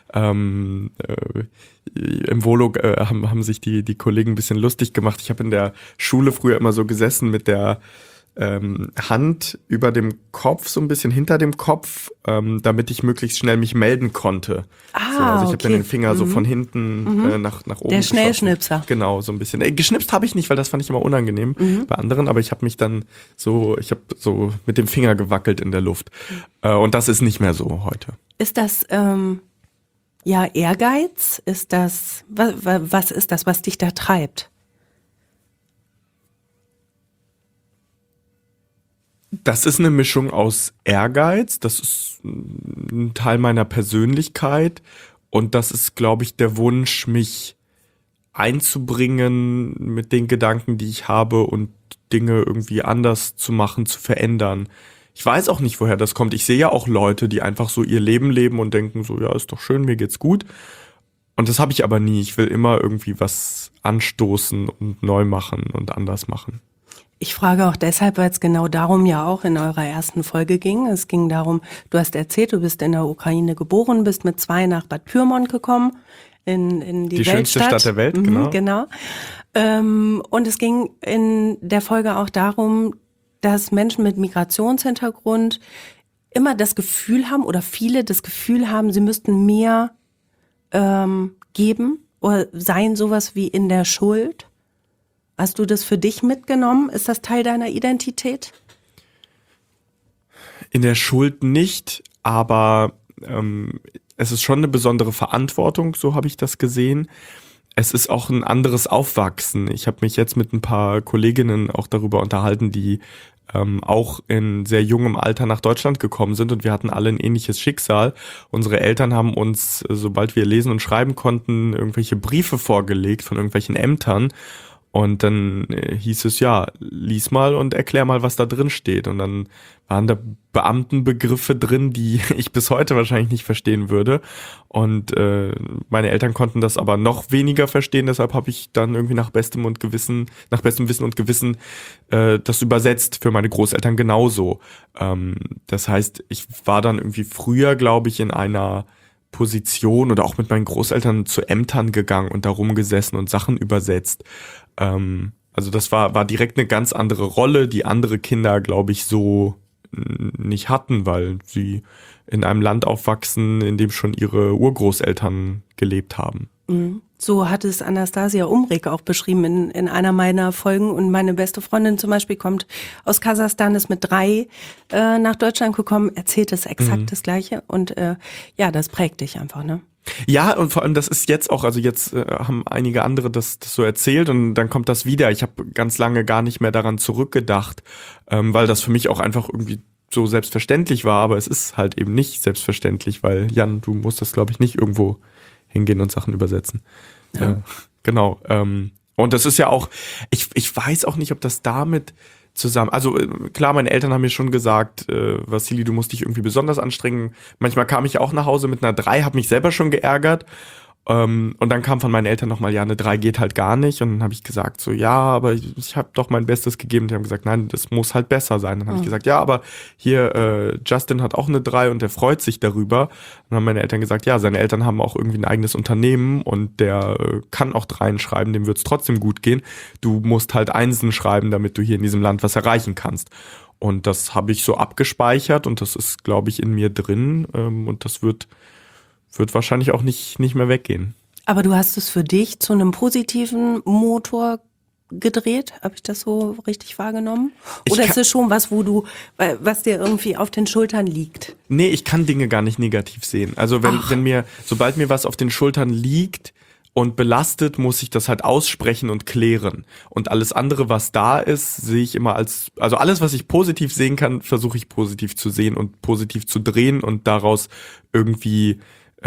Ähm, äh, Im Volo äh, haben, haben sich die, die Kollegen ein bisschen lustig gemacht. Ich habe in der Schule früher immer so gesessen mit der ähm, Hand über dem Kopf, so ein bisschen hinter dem Kopf, ähm, damit ich möglichst schnell mich melden konnte. Ah, so, also ich okay. habe dann den Finger mhm. so von hinten mhm. äh, nach, nach oben Der geschossen. Schnellschnipser. Genau, so ein bisschen. Äh, geschnipst habe ich nicht, weil das fand ich immer unangenehm mhm. bei anderen, aber ich habe mich dann so, ich habe so mit dem Finger gewackelt in der Luft. Äh, und das ist nicht mehr so heute. Ist das ähm, ja Ehrgeiz? Ist das, was, was ist das, was dich da treibt? Das ist eine Mischung aus Ehrgeiz, das ist ein Teil meiner Persönlichkeit und das ist, glaube ich, der Wunsch, mich einzubringen mit den Gedanken, die ich habe und Dinge irgendwie anders zu machen, zu verändern. Ich weiß auch nicht, woher das kommt. Ich sehe ja auch Leute, die einfach so ihr Leben leben und denken so, ja, ist doch schön, mir geht's gut. Und das habe ich aber nie. Ich will immer irgendwie was anstoßen und neu machen und anders machen. Ich frage auch deshalb, weil es genau darum ja auch in eurer ersten Folge ging. Es ging darum, du hast erzählt, du bist in der Ukraine geboren, bist mit zwei nach Bad Pyrmont gekommen, in, in die, die schönste Weltstadt. Stadt der Welt, mhm, genau. genau. Ähm, und es ging in der Folge auch darum, dass Menschen mit Migrationshintergrund immer das Gefühl haben oder viele das Gefühl haben, sie müssten mehr ähm, geben oder seien sowas wie in der Schuld. Hast du das für dich mitgenommen? Ist das Teil deiner Identität? In der Schuld nicht, aber ähm, es ist schon eine besondere Verantwortung, so habe ich das gesehen. Es ist auch ein anderes Aufwachsen. Ich habe mich jetzt mit ein paar Kolleginnen auch darüber unterhalten, die ähm, auch in sehr jungem Alter nach Deutschland gekommen sind und wir hatten alle ein ähnliches Schicksal. Unsere Eltern haben uns, sobald wir lesen und schreiben konnten, irgendwelche Briefe vorgelegt von irgendwelchen Ämtern. Und dann äh, hieß es, ja, lies mal und erklär mal, was da drin steht. Und dann waren da Beamtenbegriffe drin, die ich bis heute wahrscheinlich nicht verstehen würde. Und äh, meine Eltern konnten das aber noch weniger verstehen. Deshalb habe ich dann irgendwie nach bestem und Gewissen, nach bestem Wissen und Gewissen äh, das übersetzt für meine Großeltern genauso. Ähm, das heißt, ich war dann irgendwie früher, glaube ich, in einer Position oder auch mit meinen Großeltern zu Ämtern gegangen und da rumgesessen und Sachen übersetzt. Ähm, also das war, war direkt eine ganz andere Rolle, die andere Kinder, glaube ich, so n- nicht hatten, weil sie in einem Land aufwachsen, in dem schon ihre Urgroßeltern gelebt haben. Mhm. So hat es Anastasia Umrig auch beschrieben in, in einer meiner Folgen. Und meine beste Freundin zum Beispiel kommt aus Kasachstan, ist mit drei äh, nach Deutschland gekommen, erzählt es exakt Mhm. das Gleiche. Und äh, ja, das prägt dich einfach, ne? Ja, und vor allem, das ist jetzt auch, also jetzt äh, haben einige andere das, das so erzählt und dann kommt das wieder. Ich habe ganz lange gar nicht mehr daran zurückgedacht, ähm, weil das für mich auch einfach irgendwie so selbstverständlich war, aber es ist halt eben nicht selbstverständlich, weil Jan, du musst das, glaube ich, nicht irgendwo hingehen und Sachen übersetzen. Ja. Äh, genau. Ähm, und das ist ja auch, ich, ich weiß auch nicht, ob das damit zusammen, also äh, klar, meine Eltern haben mir schon gesagt, äh, Vassili, du musst dich irgendwie besonders anstrengen. Manchmal kam ich auch nach Hause mit einer drei, habe mich selber schon geärgert. Ähm, und dann kam von meinen Eltern nochmal, ja, eine drei geht halt gar nicht. Und dann habe ich gesagt, so, ja, aber ich, ich habe doch mein Bestes gegeben. Und die haben gesagt, nein, das muss halt besser sein. Dann habe Mhm. ich gesagt, ja, aber hier, äh, Justin hat auch eine drei und der freut sich darüber. Dann haben meine Eltern gesagt, ja, seine Eltern haben auch irgendwie ein eigenes Unternehmen und der äh, kann auch Dreien schreiben, dem wird's trotzdem gut gehen. Du musst halt Einsen schreiben, damit du hier in diesem Land was erreichen kannst. Und das habe ich so abgespeichert und das ist, glaube ich, in mir drin. Ähm, und das wird wird wahrscheinlich auch nicht, nicht mehr weggehen. Aber du hast es für dich zu einem positiven Motor gedreht? Habe ich das so richtig wahrgenommen? Ich Oder kann- ist es schon was, wo du, was dir irgendwie auf den Schultern liegt? Nee, ich kann Dinge gar nicht negativ sehen. Also wenn, Ach. wenn mir, sobald mir was auf den Schultern liegt und belastet, muss ich das halt aussprechen und klären. Und alles andere, was da ist, sehe ich immer als, also alles, was ich positiv sehen kann, versuche ich positiv zu sehen und positiv zu drehen und daraus irgendwie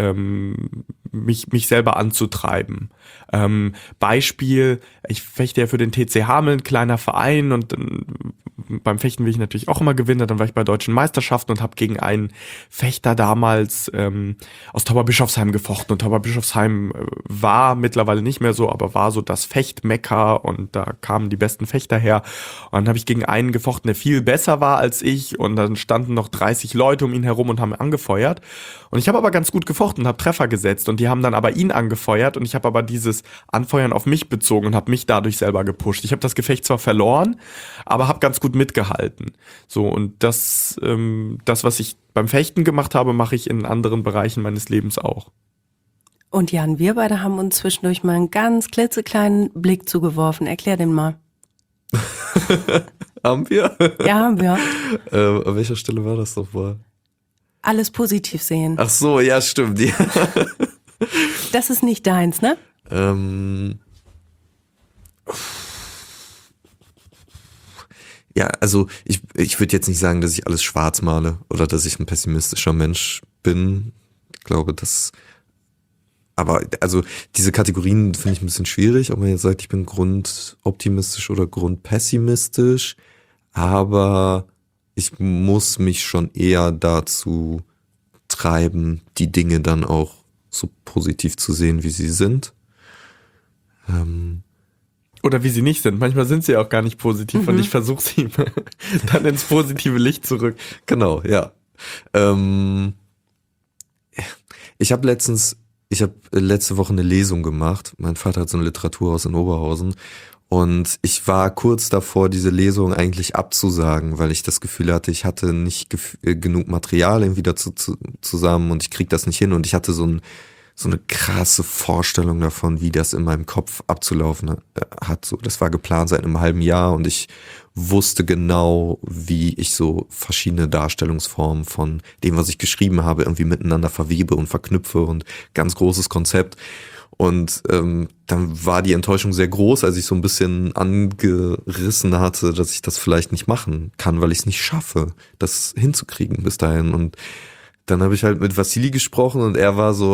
ähm, mich, mich selber anzutreiben. Ähm, Beispiel, ich fechte ja für den T C Hameln, kleiner Verein und ähm, beim Fechten will ich natürlich auch immer gewinnen. Dann war ich bei deutschen Meisterschaften und habe gegen einen Fechter damals ähm, aus Tauberbischofsheim gefochten. Und Tauberbischofsheim äh, war mittlerweile nicht mehr so, aber war so das Fechtmekka und da kamen die besten Fechter her. Und dann habe ich gegen einen gefochten, der viel besser war als ich und dann standen noch dreißig Leute um ihn herum und haben angefeuert. Und ich habe aber ganz gut gefochten und habe Treffer gesetzt und die haben dann aber ihn angefeuert und ich habe aber dieses Anfeuern auf mich bezogen und habe mich dadurch selber gepusht. Ich habe das Gefecht zwar verloren, aber habe ganz gut mitgehalten. So, und das, ähm, das, was ich beim Fechten gemacht habe, mache ich in anderen Bereichen meines Lebens auch. Und Jan, wir beide haben uns zwischendurch mal einen ganz klitzekleinen Blick zugeworfen. Erklär den mal. Haben wir? Ja, haben wir. äh, an welcher Stelle war das nochmal? Alles positiv sehen. Ach so, ja, stimmt. Ja. Das ist nicht deins, ne? ähm, ja, also ich, ich würde jetzt nicht sagen, dass ich alles schwarz male oder dass ich ein pessimistischer Mensch bin. Ich glaube, dass aber also diese Kategorien finde ich ein bisschen schwierig, ob man jetzt sagt, ich bin grundoptimistisch oder grundpessimistisch, aber ich muss mich schon eher dazu treiben, die Dinge dann auch so positiv zu sehen, wie sie sind. Ähm, Oder wie sie nicht sind. Manchmal sind sie auch gar nicht positiv Mhm. und ich versuche sie dann ins positive Licht zurück. genau, ja. Ähm, ich habe letztens, ich habe letzte Woche eine Lesung gemacht. Mein Vater hat so ein Literaturhaus in Oberhausen. Und ich war kurz davor, diese Lesung eigentlich abzusagen, weil ich das Gefühl hatte, ich hatte nicht gef- äh, genug Material irgendwie dazu zu, zusammen und ich krieg das nicht hin. Und ich hatte so, ein, so eine krasse Vorstellung davon, wie das in meinem Kopf abzulaufen äh, hat. So, das war geplant seit einem halben Jahr und ich wusste genau, wie ich so verschiedene Darstellungsformen von dem, was ich geschrieben habe, irgendwie miteinander verwebe und verknüpfe und ganz großes Konzept. Und ähm, dann war die Enttäuschung sehr groß, als ich so ein bisschen angerissen hatte, dass ich das vielleicht nicht machen kann, weil ich es nicht schaffe, das hinzukriegen bis dahin. Und dann habe ich halt mit Vassili gesprochen und er war so,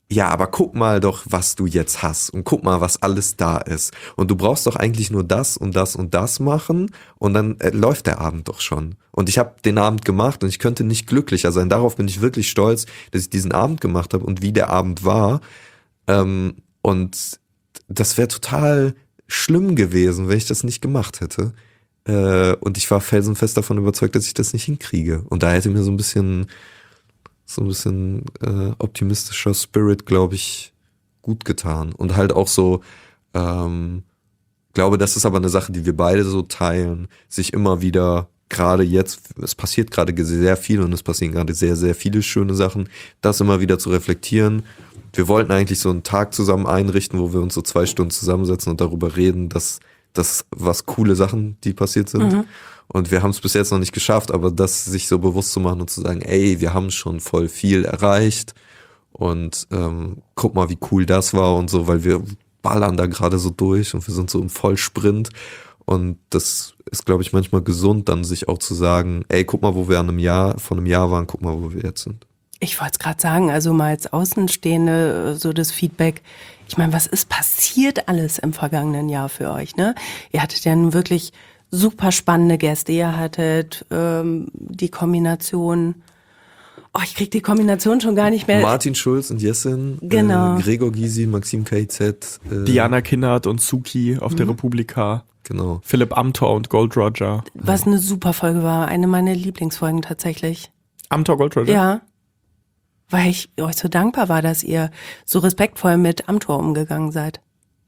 ja, aber guck mal doch, was du jetzt hast und guck mal, was alles da ist. Und du brauchst doch eigentlich nur das und das und das machen und dann äh, läuft der Abend doch schon. Und ich habe den Abend gemacht und ich könnte nicht glücklicher sein. Darauf bin ich wirklich stolz, dass ich diesen Abend gemacht habe und wie der Abend war. Ähm, und das wäre total schlimm gewesen, wenn ich das nicht gemacht hätte. Äh, und ich war felsenfest davon überzeugt, dass ich das nicht hinkriege. Und da hätte mir so ein bisschen... so ein bisschen äh, optimistischer Spirit, glaube ich, gut getan. Und halt auch so, ähm, glaube, das ist aber eine Sache, die wir beide so teilen, sich immer wieder, gerade jetzt, es passiert gerade sehr viel und es passieren gerade sehr, sehr viele schöne Sachen, das immer wieder zu reflektieren. Wir wollten eigentlich so einen Tag zusammen einrichten, wo wir uns so zwei Stunden zusammensetzen und darüber reden, dass das was coole Sachen, die passiert sind. Mhm. Und wir haben es bis jetzt noch nicht geschafft, aber das sich so bewusst zu machen und zu sagen, ey, wir haben schon voll viel erreicht und ähm, guck mal, wie cool das war und so, weil wir ballern da gerade so durch und wir sind so im Vollsprint und das ist, glaube ich, manchmal gesund, dann sich auch zu sagen, ey, guck mal, wo wir an einem Jahr, von einem Jahr waren, guck mal, wo wir jetzt sind. Ich wollte es gerade sagen, also mal als Außenstehende so das Feedback, ich meine, was ist passiert alles im vergangenen Jahr für euch, ne? Ihr hattet ja nun wirklich super spannende Gäste. Ihr hattet ähm, die Kombination, oh, ich krieg die Kombination schon gar nicht mehr. Martin Schulz und Jessin, genau. äh, Gregor Gysi, Maxim K Z, äh, Diana Kinnert und Suki auf mhm. der Republika. Genau. Philipp Amthor und Gold Roger. Was eine super Folge war, eine meiner Lieblingsfolgen tatsächlich. Amthor, Gold Roger? Ja. Weil ich euch so dankbar war, dass ihr so respektvoll mit Amthor umgegangen seid.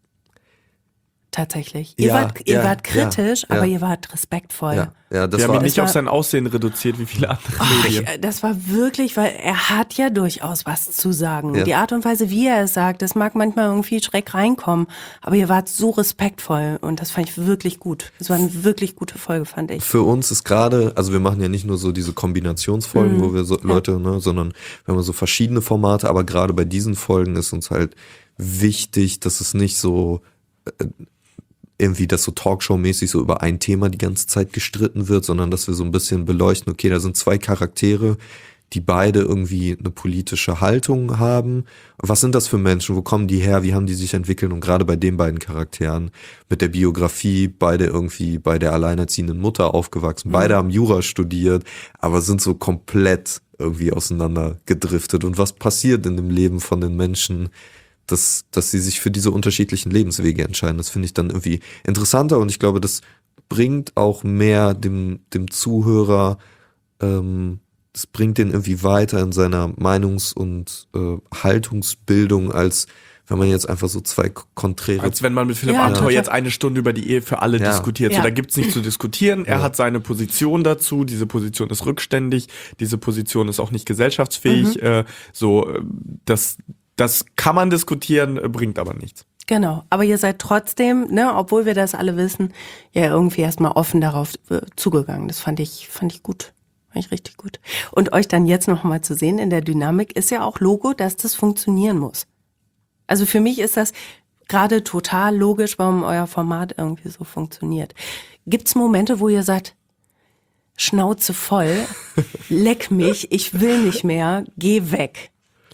Tatsächlich. Ihr, ja, wart, ihr ja, wart kritisch, ja, aber ja. ihr wart respektvoll. Ja, ja, das Wir war, haben ihn nicht war, auf sein Aussehen reduziert, wie viele andere oh, Medien. Ich, das war wirklich, weil er hat ja durchaus was zu sagen. Ja. Die Art und Weise, wie er es sagt, das mag manchmal irgendwie schräg reinkommen, aber ihr wart so respektvoll und das fand ich wirklich gut. Das war eine wirklich gute Folge, fand ich. Für uns ist gerade, also wir machen ja nicht nur so diese Kombinationsfolgen, mhm. wo wir so Leute, ja. ne, sondern wir haben so verschiedene Formate, aber gerade bei diesen Folgen ist uns halt wichtig, dass es nicht so äh, irgendwie, dass so Talkshow-mäßig so über ein Thema die ganze Zeit gestritten wird, sondern dass wir so ein bisschen beleuchten, okay, da sind zwei Charaktere, die beide irgendwie eine politische Haltung haben. Was sind das für Menschen? Wo kommen die her? Wie haben die sich entwickelt? Und gerade bei den beiden Charakteren mit der Biografie, beide irgendwie bei der alleinerziehenden Mutter aufgewachsen, mhm. beide haben Jura studiert, aber sind so komplett irgendwie auseinander gedriftet. Und was passiert in dem Leben von den Menschen, dass, dass sie sich für diese unterschiedlichen Lebenswege entscheiden. Das finde ich dann irgendwie interessanter und ich glaube, das bringt auch mehr dem, dem Zuhörer, ähm, das bringt den irgendwie weiter in seiner Meinungs- und äh, Haltungsbildung, als wenn man jetzt einfach so zwei konträre... Als wenn man mit Philipp ja, Amthor ja. jetzt eine Stunde über die Ehe für alle ja. diskutiert. Ja. So, da gibt's nichts zu diskutieren. Er ja. hat seine Position dazu. Diese Position ist rückständig. Diese Position ist auch nicht gesellschaftsfähig. Mhm. Äh, so, das... Das kann man diskutieren, bringt aber nichts. Genau, aber ihr seid trotzdem, ne, obwohl wir das alle wissen, ja irgendwie erstmal offen darauf äh, zugegangen. Das fand ich, fand ich gut. Fand ich richtig gut. Und euch dann jetzt noch mal zu sehen in der Dynamik ist ja auch Logo, dass das funktionieren muss. Also für mich ist das gerade total logisch, warum euer Format irgendwie so funktioniert. Gibt's Momente, wo ihr sagt, Schnauze voll, leck mich, ich will nicht mehr, geh weg?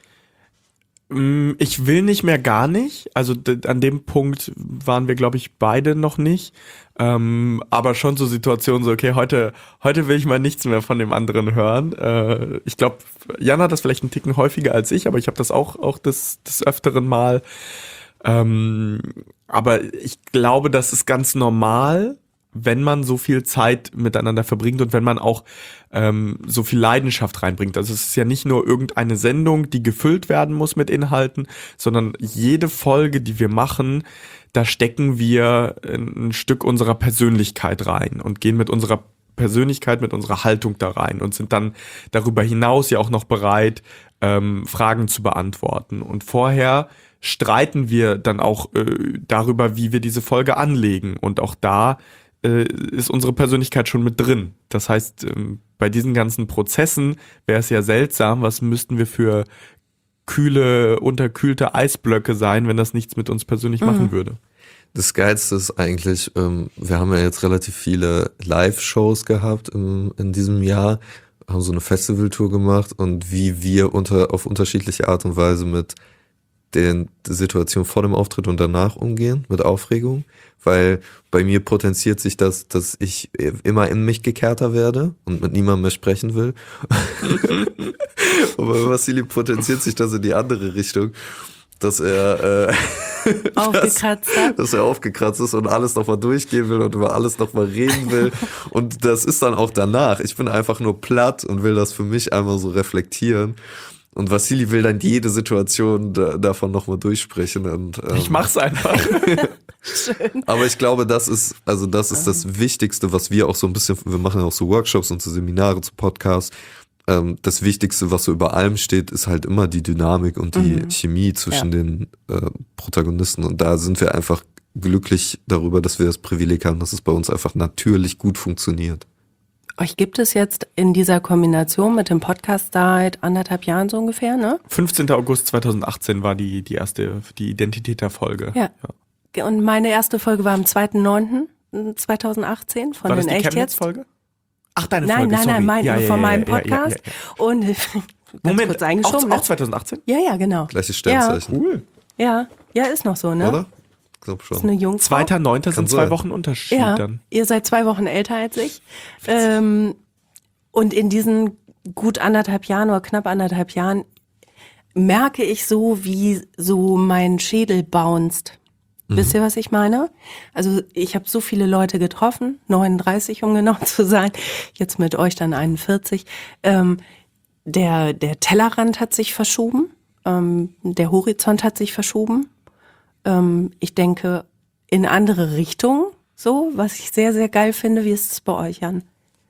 Ich will nicht mehr gar nicht. Also d- an dem Punkt waren wir, glaube ich, beide noch nicht. Ähm, aber schon so Situationen so, okay, heute heute will ich mal nichts mehr von dem anderen hören. Äh, ich glaube, Jan hat das vielleicht einen Ticken häufiger als ich, aber ich habe das auch auch des, des Öfteren mal. Ähm, aber ich glaube, das ist ganz normal, wenn man so viel Zeit miteinander verbringt und wenn man auch ähm, so viel Leidenschaft reinbringt. Also es ist ja nicht nur irgendeine Sendung, die gefüllt werden muss mit Inhalten, sondern jede Folge, die wir machen, da stecken wir ein Stück unserer Persönlichkeit rein und gehen mit unserer Persönlichkeit, mit unserer Haltung da rein und sind dann darüber hinaus ja auch noch bereit, ähm, Fragen zu beantworten. Und vorher streiten wir dann auch äh, darüber, wie wir diese Folge anlegen. Und auch da äh, ist unsere Persönlichkeit schon mit drin. Das heißt, ähm, bei diesen ganzen Prozessen wäre es ja seltsam, was müssten wir für kühle, unterkühlte Eisblöcke sein, wenn das nichts mit uns persönlich mhm. machen würde. Das Geilste ist eigentlich, ähm, wir haben ja jetzt relativ viele Live-Shows gehabt im, in diesem Jahr, haben so eine Festivaltour gemacht und wie wir unter auf unterschiedliche Art und Weise mit der Situation vor dem Auftritt und danach umgehen mit Aufregung, weil bei mir potenziert sich das, dass ich immer in mich gekehrter werde und mit niemandem mehr sprechen will. Und bei Vassili potenziert sich das in die andere Richtung, dass er äh, Aufgekratzt dass, dass er aufgekratzt ist und alles nochmal durchgehen will und über alles nochmal reden will. Und das ist dann auch danach. Ich bin einfach nur platt und will das für mich einmal so reflektieren. Und Vassili will dann jede Situation da, davon nochmal durchsprechen. Und, ähm, Ich mach's einfach. Schön. aber ich glaube, das ist, also das ist das Wichtigste, was wir auch so ein bisschen, wir machen ja auch so Workshops und so Seminare zu Podcasts. Ähm, das Wichtigste, was so über allem steht, ist halt immer die Dynamik und die Mhm. Chemie zwischen Ja. den äh, Protagonisten. Und da sind wir einfach glücklich darüber, dass wir das Privileg haben, dass es bei uns einfach natürlich gut funktioniert. Euch gibt es jetzt in dieser Kombination mit dem Podcast seit anderthalb Jahren so ungefähr, ne? fünfzehnten August zweitausendachtzehn war die, die erste, die Identitäter-Folge. Ja. Und meine erste Folge war am zweiten neunten zweitausendachtzehn von War das den die Echt jetzt. Chemnitz-Folge? Ach, deine Nein, Folge, nein, sorry. nein, mein, Ja, ja, von ja, meinem ja, ja, Podcast. Ja, ja, ja. Und ganz Moment, kurz eingeschoben. auch, auch ne? zweitausendachtzehn? Ja, ja, genau. Gleiches Sternzeichen, Cool. Ja, ja, ist noch so, ne? oder? Ich glaube Ist eine schon. Jungfrau. Zweiter Neunter sind Kann zwei sein. Wochen Unterschied Ja, dann. ihr seid zwei Wochen älter als ich. Ähm, und in diesen gut anderthalb Jahren oder knapp anderthalb Jahren merke ich so, wie so mein Schädel bounced. Wisst ihr, was ich meine? Also ich habe so viele Leute getroffen, neununddreißig um genau zu sein, jetzt mit euch dann einundvierzig. Ähm, der, der Tellerrand hat sich verschoben, ähm, der Horizont hat sich verschoben. Ähm, ich denke in andere Richtungen, so, was ich sehr, sehr geil finde. Wie ist es bei euch, Jan?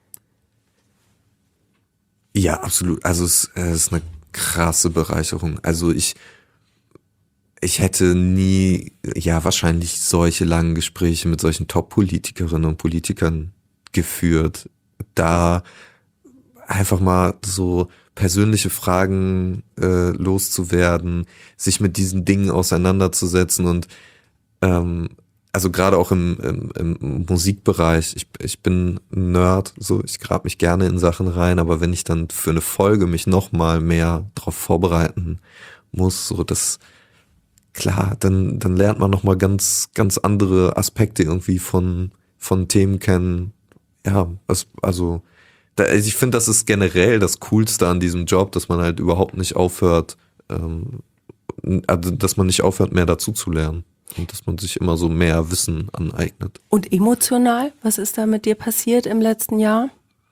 Ja, absolut. Also es, es ist eine krasse Bereicherung. Also ich, ich hätte nie, ja, wahrscheinlich solche langen Gespräche mit solchen Top-Politikerinnen und Politikern geführt. Da einfach mal so persönliche Fragen äh, loszuwerden, sich mit diesen Dingen auseinanderzusetzen und ähm, also gerade auch im, im, im Musikbereich, ich, ich bin ein Nerd, so ich grab mich gerne in Sachen rein, aber wenn ich dann für eine Folge mich noch mal mehr darauf vorbereiten muss, so das klar, dann dann lernt man noch mal ganz ganz andere Aspekte irgendwie von von Themen kennen. Ja, es, also da, ich finde, das ist generell das Coolste an diesem Job, dass man halt überhaupt nicht aufhört, ähm, also dass man nicht aufhört, mehr dazu zu lernen. Und dass man sich immer so mehr Wissen aneignet. Und emotional, was ist da mit dir passiert im letzten Jahr?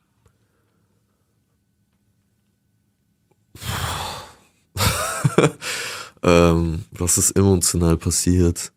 ähm, was ist emotional passiert?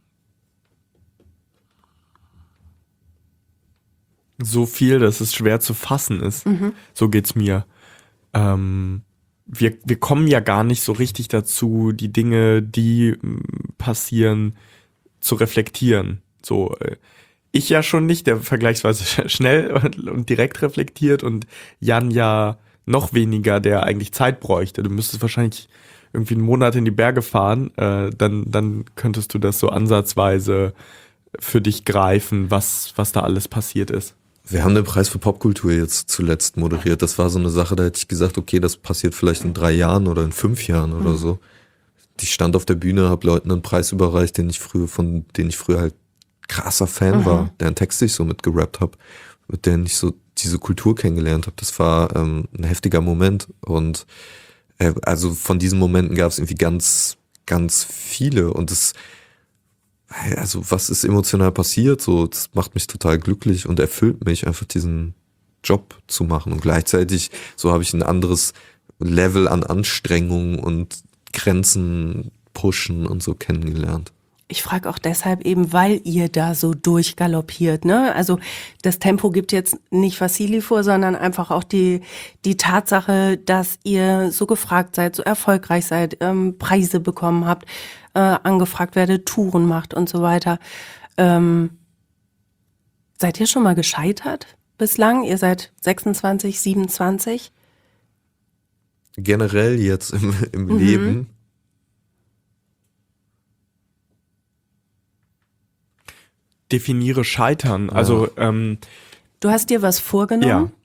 So viel, dass es schwer zu fassen ist. So geht's mir. Ähm, wir, wir kommen ja gar nicht so richtig dazu, die Dinge, die m, passieren, zu reflektieren. So, äh, ich ja schon nicht, der vergleichsweise sch- schnell und, und direkt reflektiert und Jan ja noch weniger, der eigentlich Zeit bräuchte. Du müsstest wahrscheinlich irgendwie einen Monat in die Berge fahren, äh, dann, dann könntest du das so ansatzweise für dich greifen, was, was da alles passiert ist. Wir haben den Preis für Popkultur jetzt zuletzt moderiert. Das war so eine Sache, da hätte ich gesagt, okay, das passiert vielleicht in drei Jahren oder in fünf Jahren oder Mhm. so. Ich stand auf der Bühne, habe Leuten einen Preis überreicht, den ich früher, von denen ich früher halt krasser Fan Mhm. war, deren Texte ich so mitgerappt habe, mit denen ich so diese Kultur kennengelernt habe. Das war ähm, ein heftiger Moment und äh, also von diesen Momenten gab es irgendwie ganz, ganz viele und es also was ist emotional passiert, so, das macht mich total glücklich und erfüllt mich, einfach diesen Job zu machen. Und gleichzeitig, so habe ich ein anderes Level an Anstrengung und Grenzen pushen und so kennengelernt. Ich frage auch deshalb eben, weil ihr da so durchgaloppiert, ne? Also das Tempo gibt jetzt nicht Vassili vor, sondern einfach auch die die Tatsache, dass ihr so gefragt seid, so erfolgreich seid, ähm, Preise bekommen habt, äh, angefragt werdet, Touren macht und so weiter. Ähm, seid ihr schon mal gescheitert bislang? Ihr seid sechsundzwanzig, siebenundzwanzig. Generell jetzt im, im Mhm. Leben, Definiere Scheitern. Also, ähm, Du hast dir was vorgenommen Ja.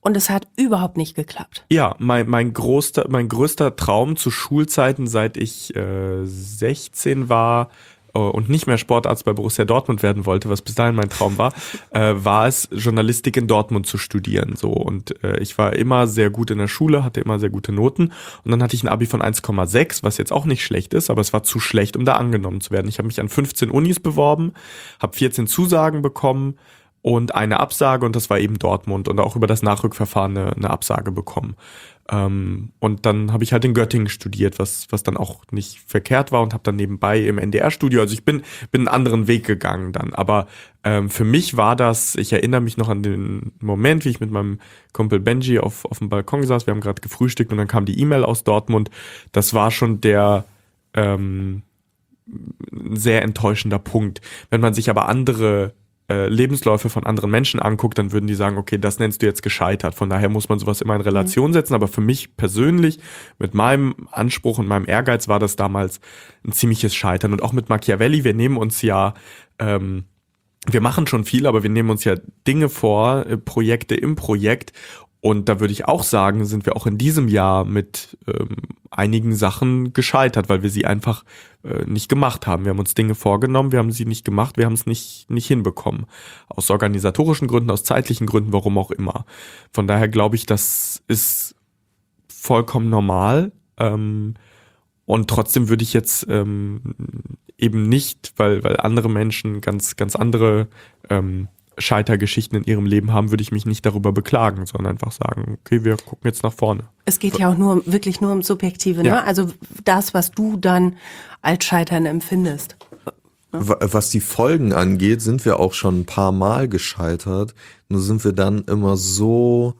Und es hat überhaupt nicht geklappt. Ja, mein, mein, größter, mein größter Traum zu Schulzeiten, seit ich äh, sechzehn war äh, und nicht mehr Sportarzt bei Borussia Dortmund werden wollte, was bis dahin mein Traum war, äh, war es, Journalistik in Dortmund zu studieren. So. Und äh, ich war immer sehr gut in der Schule, hatte immer sehr gute Noten. Und dann hatte ich ein Abi von eins Komma sechs, was jetzt auch nicht schlecht ist, aber es war zu schlecht, um da angenommen zu werden. Ich habe mich an fünfzehn Unis beworben, habe vierzehn Zusagen bekommen, und eine Absage, und das war eben Dortmund, und auch über das Nachrückverfahren eine, eine Absage bekommen. Ähm, und dann habe ich halt in Göttingen studiert, was was dann auch nicht verkehrt war, und habe dann nebenbei im N D R-Studio, also ich bin bin einen anderen Weg gegangen dann, aber ähm, für mich war das, ich erinnere mich noch an den Moment, wie ich mit meinem Kumpel Benji auf auf dem Balkon saß, wir haben gerade gefrühstückt und dann kam die E-Mail aus Dortmund, das war schon der ähm, ein sehr enttäuschender Punkt. Wenn man sich aber andere Lebensläufe von anderen Menschen anguckt, dann würden die sagen, okay, das nennst du jetzt gescheitert. Von daher muss man sowas immer in Relation setzen. Aber für mich persönlich, mit meinem Anspruch und meinem Ehrgeiz, war das damals ein ziemliches Scheitern. Und auch mit Machiavelli, wir nehmen uns ja, ähm, wir machen schon viel, aber wir nehmen uns ja Dinge vor, äh, Projekte im Projekt. Und da würde ich auch sagen, sind wir auch in diesem Jahr mit ähm, einigen Sachen gescheitert, weil wir sie einfach äh, nicht gemacht haben. Wir haben uns Dinge vorgenommen, wir haben sie nicht gemacht, wir haben es nicht nicht hinbekommen. Aus organisatorischen Gründen, aus zeitlichen Gründen, warum auch immer. Von daher glaube ich, das ist vollkommen normal. Ähm, und trotzdem würde ich jetzt ähm, eben nicht, weil weil andere Menschen ganz ganz andere ähm, Scheitergeschichten in ihrem Leben haben, würde ich mich nicht darüber beklagen, sondern einfach sagen, okay, wir gucken jetzt nach vorne. Es geht ja auch nur wirklich nur um Subjektive, ne? Ja. Also das, was du dann als Scheitern empfindest. Was die Folgen angeht, sind wir auch schon ein paar Mal gescheitert. Nur sind wir dann immer so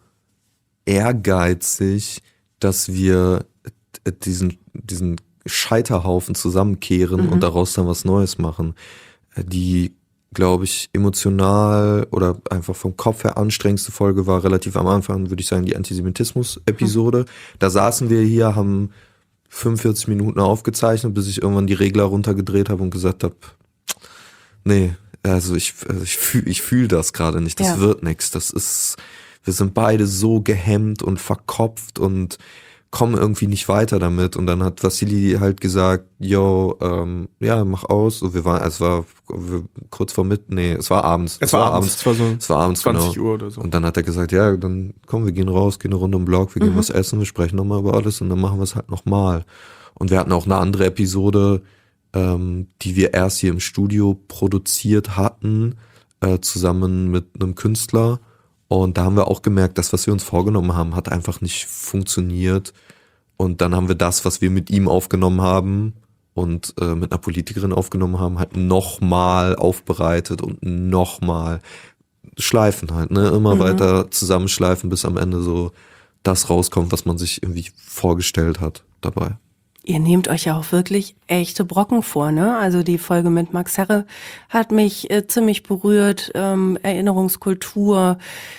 ehrgeizig, dass wir diesen, diesen Scheiterhaufen zusammenkehren mhm. und daraus dann was Neues machen. Die, glaube ich, emotional oder einfach vom Kopf her anstrengendste Folge war relativ am Anfang, würde ich sagen, die Antisemitismus-Episode. Mhm. Da saßen wir hier, haben fünfundvierzig Minuten aufgezeichnet, bis ich irgendwann die Regler runtergedreht habe und gesagt habe, nee, also ich, also ich fühle ich fühl das gerade nicht, das ja. wird nichts. Das ist, wir sind beide so gehemmt und verkopft und kommen irgendwie nicht weiter damit. Und dann hat Vassili halt gesagt, yo, ähm, ja, mach aus. Und wir waren, es war kurz vor mit, nee, es war abends. Es, es war abends. Es war so es war abends, zwanzig genau. Uhr oder so. Und dann hat er gesagt, ja, dann komm, wir gehen raus, gehen eine Runde um den Block, wir gehen mhm. was essen, wir sprechen nochmal über alles und dann machen wir es halt nochmal. Und wir hatten auch eine andere Episode, ähm, die wir erst hier im Studio produziert hatten, äh, zusammen mit einem Künstler. Und da haben wir auch gemerkt, das, was wir uns vorgenommen haben, hat einfach nicht funktioniert. Und dann haben wir das, was wir mit ihm aufgenommen haben und äh, mit einer Politikerin aufgenommen haben, halt nochmal aufbereitet und nochmal schleifen halt, ne? Immer mhm. weiter zusammenschleifen, bis am Ende so das rauskommt, was man sich irgendwie vorgestellt hat dabei. Ihr nehmt euch ja auch wirklich echte Brocken vor, ne? Also die Folge mit Max Herre hat mich äh, ziemlich berührt, ähm, Erinnerungskultur.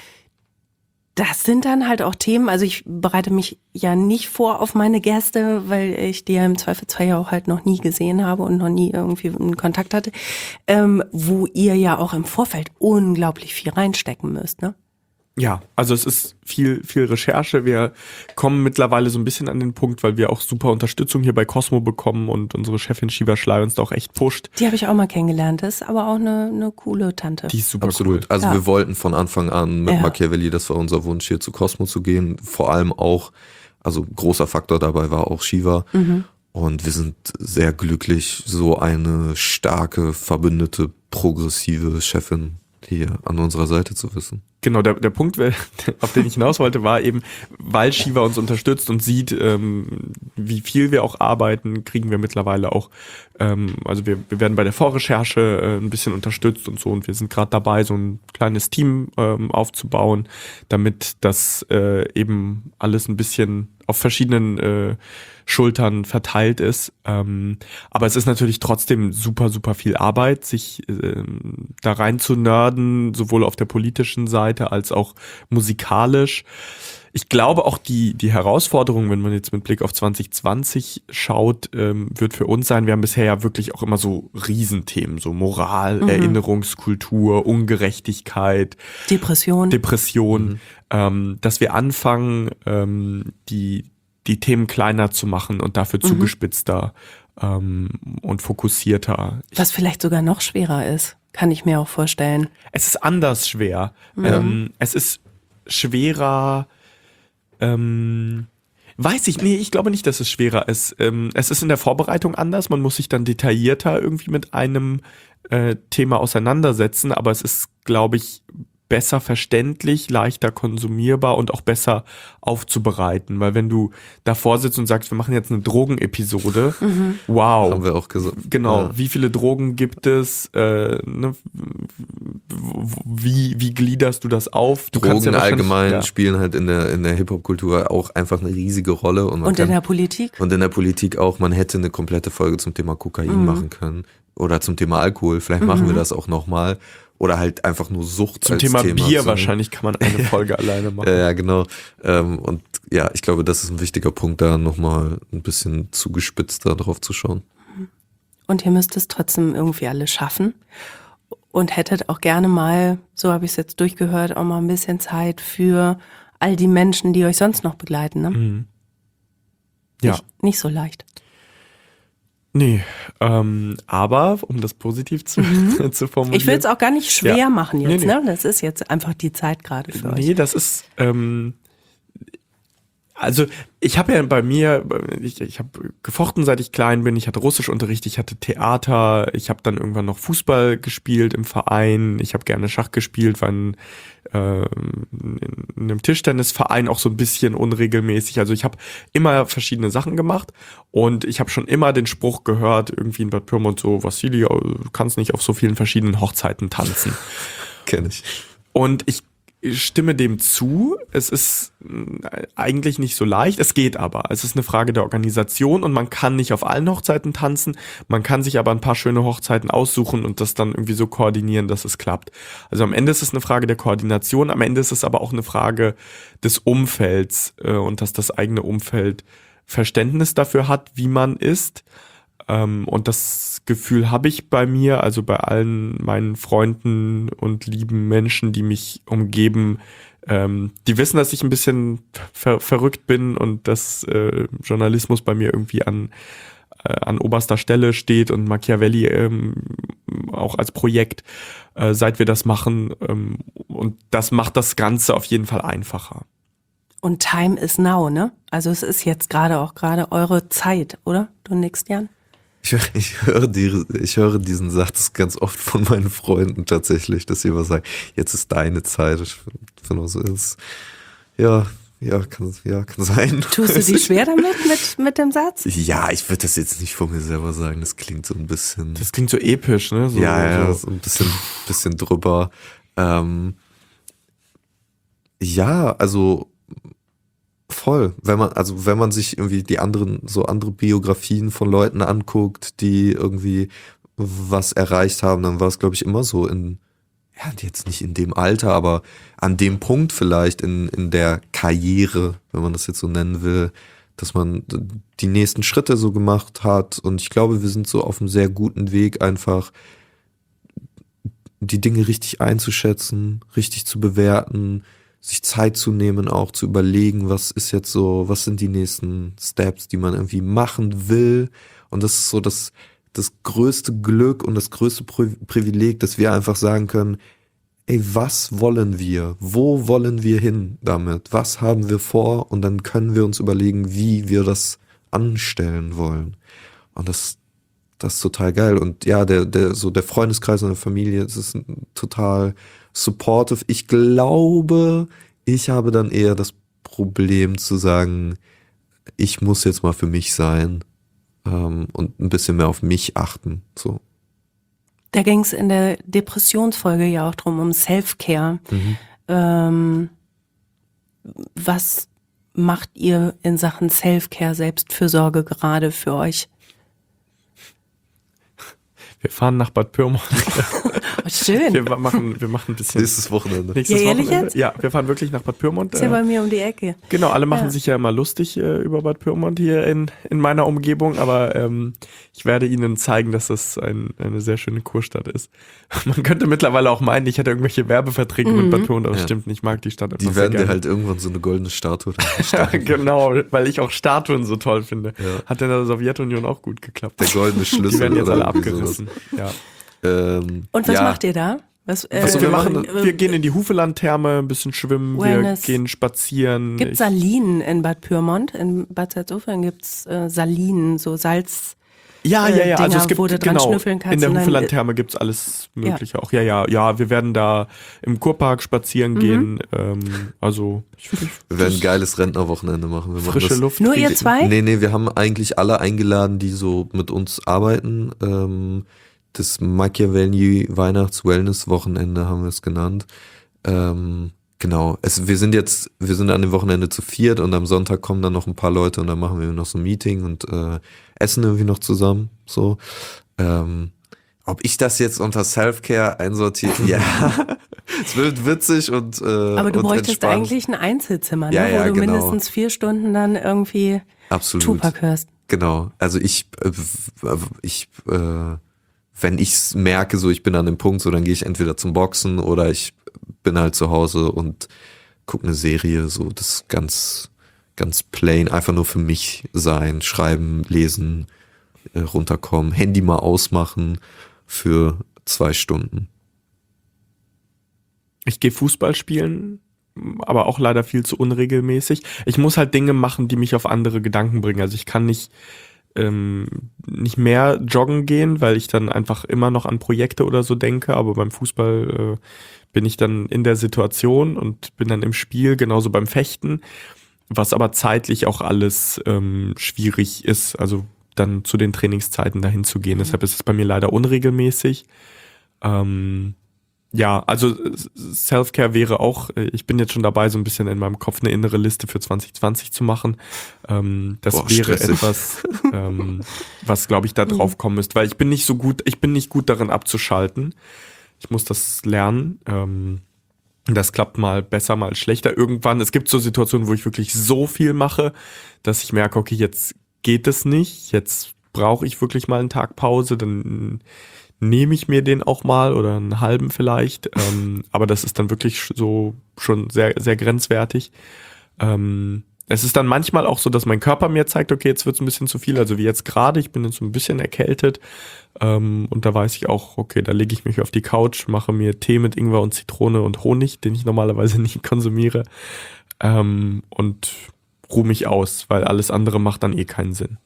Das sind dann halt auch Themen, also ich bereite mich ja nicht vor auf meine Gäste, weil ich die ja im Zweifelsfall ja auch halt noch nie gesehen habe und noch nie irgendwie einen Kontakt hatte, ähm, wo ihr ja auch im Vorfeld unglaublich viel reinstecken müsst, ne? Ja, also es ist viel, viel Recherche. Wir kommen mittlerweile so ein bisschen an den Punkt, weil wir auch super Unterstützung hier bei Cosmo bekommen und unsere Chefin Shiva Schley uns da auch echt pusht. Die habe ich auch mal kennengelernt, das ist aber auch eine, eine coole Tante. Die ist super Absolut. Cool. Also ja. wir wollten von Anfang an mit ja. Machiavelli, das war unser Wunsch, hier zu Cosmo zu gehen. Vor allem auch, also großer Faktor dabei war auch Shiva. Mhm. Und wir sind sehr glücklich, so eine starke, verbündete, progressive Chefin hier an unserer Seite zu wissen. Genau, der, der Punkt, auf den ich hinaus wollte, war eben, weil Shiva uns unterstützt und sieht, ähm, wie viel wir auch arbeiten, kriegen wir mittlerweile auch, ähm, also wir, wir werden bei der Vorrecherche äh, ein bisschen unterstützt und so, und wir sind gerade dabei, so ein kleines Team ähm, aufzubauen, damit das äh, eben alles ein bisschen auf verschiedenen äh, Schultern verteilt ist. Ähm, aber es ist natürlich trotzdem super, super viel Arbeit, sich äh, da rein zu nerden, sowohl auf der politischen Seite als auch musikalisch. Ich glaube auch die, die Herausforderung, wenn man jetzt mit Blick auf zwanzig zwanzig schaut, ähm, wird für uns sein, wir haben bisher ja wirklich auch immer so Riesenthemen, so Moral, Mhm. Erinnerungskultur, Ungerechtigkeit, Depression. Depression, Mhm. ähm, dass wir anfangen, ähm, die, die Themen kleiner zu machen und dafür Mhm. zugespitzter ähm, und fokussierter. Ich, Was vielleicht sogar noch schwerer ist, kann ich mir auch vorstellen. es ist anders schwer. Mhm. Ähm, es ist schwerer, ähm, weiß ich, nee, ich glaube nicht, dass es schwerer ist. Ähm, es ist in der Vorbereitung anders, man muss sich dann detaillierter irgendwie mit einem äh, Thema auseinandersetzen, aber es ist, glaube ich, besser verständlich, leichter konsumierbar und auch besser aufzubereiten, weil wenn du davor sitzt und sagst, wir machen jetzt eine Drogenepisode, Mhm. wow, Haben wir auch gesagt. genau, Ja. wie viele Drogen gibt es, äh, ne, w- wie, wie gliederst du das auf? Du kannst ja Drogen wahrscheinlich- allgemein ja. spielen halt in der, in der Hip-Hop-Kultur auch einfach eine riesige Rolle. Und, man Und in kann, der Politik? und in der Politik auch, man hätte eine komplette Folge zum Thema Kokain Mhm. machen können. Oder zum Thema Alkohol. Vielleicht Mhm. machen wir das auch nochmal. Oder halt einfach nur Sucht Zum als Thema, Bier so. wahrscheinlich kann man eine Folge alleine machen. Ja, ja, genau. Ähm, und ja, ich glaube, das ist ein wichtiger Punkt, da nochmal ein bisschen zugespitzter drauf zu schauen. Und ihr müsst es trotzdem irgendwie alle schaffen. Und hättet auch gerne mal, so habe ich es jetzt durchgehört, auch mal ein bisschen Zeit für all die Menschen, die euch sonst noch begleiten. Ne? Mhm. Ja, Nicht, nicht so leicht. nee, ähm, aber um das positiv zu, zu formulieren. Ich will es auch gar nicht schwer Ja. machen jetzt. Nee, nee. Ne? Das ist jetzt einfach die Zeit gerade für euch. Nee, das ist, ähm, also ich habe ja bei mir, ich, ich habe gefochten, seit ich klein bin, ich hatte Russischunterricht, ich hatte Theater, ich habe dann irgendwann noch Fußball gespielt im Verein, ich habe gerne Schach gespielt, war in, äh, in einem Tischtennisverein auch so ein bisschen unregelmäßig, also ich habe immer verschiedene Sachen gemacht und ich habe schon immer den Spruch gehört, irgendwie in Bad Pyrmont so, Vassili, du kannst nicht auf so vielen verschiedenen Hochzeiten tanzen. Kenn ich. Und ich stimme dem zu. Es ist äh, eigentlich nicht so leicht. Es geht aber. Es ist eine Frage der Organisation und man kann nicht auf allen Hochzeiten tanzen. Man kann sich aber ein paar schöne Hochzeiten aussuchen und das dann irgendwie so koordinieren, dass es klappt. Also am Ende ist es eine Frage der Koordination. Am Ende ist es aber auch eine Frage des Umfelds äh, und dass das eigene Umfeld Verständnis dafür hat, wie man ist. Ähm, und das Gefühl habe ich bei mir, also bei allen meinen Freunden und lieben Menschen, die mich umgeben, ähm, die wissen, dass ich ein bisschen ver- verrückt bin und dass äh, Journalismus bei mir irgendwie an, äh, an oberster Stelle steht und Machiavelli ähm, auch als Projekt, äh, seit wir das machen. Ähm, und das macht das Ganze auf jeden Fall einfacher. Und Time is now, ne? Also es ist jetzt gerade auch gerade eure Zeit, oder? Du nix, Jan? Ich, ich, höre die, ich höre diesen Satz ganz oft von meinen Freunden tatsächlich, dass sie immer sagen, jetzt ist deine Zeit. Ich finde auch so, ist, ja, ja, kann, ja, kann sein. Tust du dich schwer damit, mit, mit dem Satz? Ja, ich würde das jetzt nicht von mir selber sagen, das klingt so ein bisschen. Das klingt so episch, ne? So, ja, ja, so. so ein bisschen, bisschen drüber. Ähm, ja, also voll. Wenn man, also wenn man sich irgendwie die anderen, so andere Biografien von Leuten anguckt, die irgendwie was erreicht haben, dann war es, glaube ich, immer so in, ja, jetzt nicht in dem Alter, aber an dem Punkt vielleicht in, in der Karriere, wenn man das jetzt so nennen will, dass man die nächsten Schritte so gemacht hat. Und ich glaube, wir sind so auf einem sehr guten Weg, einfach die Dinge richtig einzuschätzen, richtig zu bewerten, sich Zeit zu nehmen, auch zu überlegen, was ist jetzt so, was sind die nächsten Steps, die man irgendwie machen will. Und das ist so das, das größte Glück und das größte Pri- Privileg, dass wir einfach sagen können, ey, was wollen wir? Wo wollen wir hin damit? Was haben wir vor? Und dann können wir uns überlegen, wie wir das anstellen wollen. Und das, das ist total geil. Und ja, der, der, so der Freundeskreis und der Familie, das ist total supportive. Ich glaube, ich habe dann eher das Problem zu sagen, ich muss jetzt mal für mich sein ähm, und ein bisschen mehr auf mich achten. So. Da ging es in der Depressionsfolge ja auch drum, um Self-Care. Mhm. Ähm, was macht ihr in Sachen Self-Care, Selbstfürsorge gerade für euch? Wir fahren nach Bad Pyrmont. Oh, schön. Wir machen, wir machen ein bisschen. Nächstes Wochenende. Nächstes Ja, ehrlich Wochenende. jetzt? Ja, wir fahren wirklich nach Bad Pyrmont. Ist ja bei mir um die Ecke. Genau, alle machen Ja. sich ja immer lustig äh, über Bad Pyrmont hier in, in meiner Umgebung, aber ähm, ich werde Ihnen zeigen, dass das ein, eine sehr schöne Kurstadt ist. Man könnte mittlerweile auch meinen, ich hätte irgendwelche Werbeverträge Mhm. mit Bad Pyrmont, aber das Ja. stimmt nicht, ich mag die Stadt einfach Die sehr werden dir gerne. halt irgendwann so eine goldene Statue. Ja, genau, weil ich auch Statuen so toll finde. Ja. Hat in der Sowjetunion auch gut geklappt. Der goldene Schlüssel. Die werden jetzt alle oder irgendwie sowas. abgerissen. Ja. Ähm, Und was ja, macht ihr da? Was, äh, Also wir, machen, äh, wir gehen in die Hufeland-Therme, ein bisschen schwimmen, Wellness. wir gehen spazieren. Gibt Ich- Salinen in Bad Pyrmont? In Bad Salzuflen gibt's äh, Salinen, so Salz. Ja, äh, ja, ja, also Dinger, es gibt, wo du dran genau, schnüffeln kannst in der und dann- Hufeland-Therme gibt's alles Mögliche auch. Ja, ja, ja, wir werden da im Kurpark spazieren Mhm. gehen, ähm, also ich, ich, wir werden ein geiles Rentnerwochenende machen. Wir machen frische das, Luft. Nur kriegen. ihr zwei? Nee, nee, wir haben eigentlich alle eingeladen, die so mit uns arbeiten. Ähm, das Machiavelli Weihnachts-Wellness-Wochenende haben wir es genannt. Ähm, genau. Es, wir sind jetzt, wir sind an dem Wochenende zu viert und am Sonntag kommen dann noch ein paar Leute und dann machen wir noch so ein Meeting und äh, essen irgendwie noch zusammen. So. Ähm, ob ich das jetzt unter Self-Care einsortiere? Ja. Es wird witzig und äh, Aber du und bräuchtest entspannt. eigentlich ein Einzelzimmer, ne? Ja, ja, wo du genau. mindestens vier Stunden dann irgendwie Absolut. Tupac hörst. Genau, also ich, äh, ich, äh, wenn ich merke, so ich bin an dem Punkt, so dann gehe ich entweder zum Boxen oder ich bin halt zu Hause und gucke eine Serie, so das ganz, ganz plain, einfach nur für mich sein, schreiben, lesen, äh, runterkommen, Handy mal ausmachen für zwei Stunden. Ich gehe Fußball spielen, aber auch leider viel zu unregelmäßig. Ich muss halt Dinge machen, die mich auf andere Gedanken bringen. Also ich kann nicht ähm, nicht mehr joggen gehen, weil ich dann einfach immer noch an Projekte oder so denke. Aber beim Fußball äh, bin ich dann in der Situation und bin dann im Spiel, genauso beim Fechten, was aber zeitlich auch alles ähm, schwierig ist. Also dann zu den Trainingszeiten dahin zu gehen. Deshalb ist es bei mir leider unregelmäßig. Ähm, Ja, also Self-Care wäre auch, ich bin jetzt schon dabei, so ein bisschen in meinem Kopf eine innere Liste für zwanzig zwanzig zu machen. Ähm, das Boah, wäre stressig. etwas, ähm, was, glaube ich, da drauf kommen müsste, weil ich bin nicht so gut, ich bin nicht gut darin abzuschalten. Ich muss das lernen. Ähm, das klappt mal besser, mal schlechter. Irgendwann, es gibt so Situationen, wo ich wirklich so viel mache, dass ich merke, okay, jetzt geht es nicht, jetzt brauche ich wirklich mal einen Tag Pause, dann nehme ich mir den auch mal oder einen halben vielleicht, ähm, aber das ist dann wirklich so schon sehr, sehr grenzwertig. Ähm, es ist dann manchmal auch so, dass mein Körper mir zeigt, okay, jetzt wird es ein bisschen zu viel, also wie jetzt gerade, ich bin jetzt so ein bisschen erkältet ähm, und da weiß ich auch, okay, da lege ich mich auf die Couch, mache mir Tee mit Ingwer und Zitrone und Honig, den ich normalerweise nicht konsumiere ähm, und ruhe mich aus, weil alles andere macht dann eh keinen Sinn.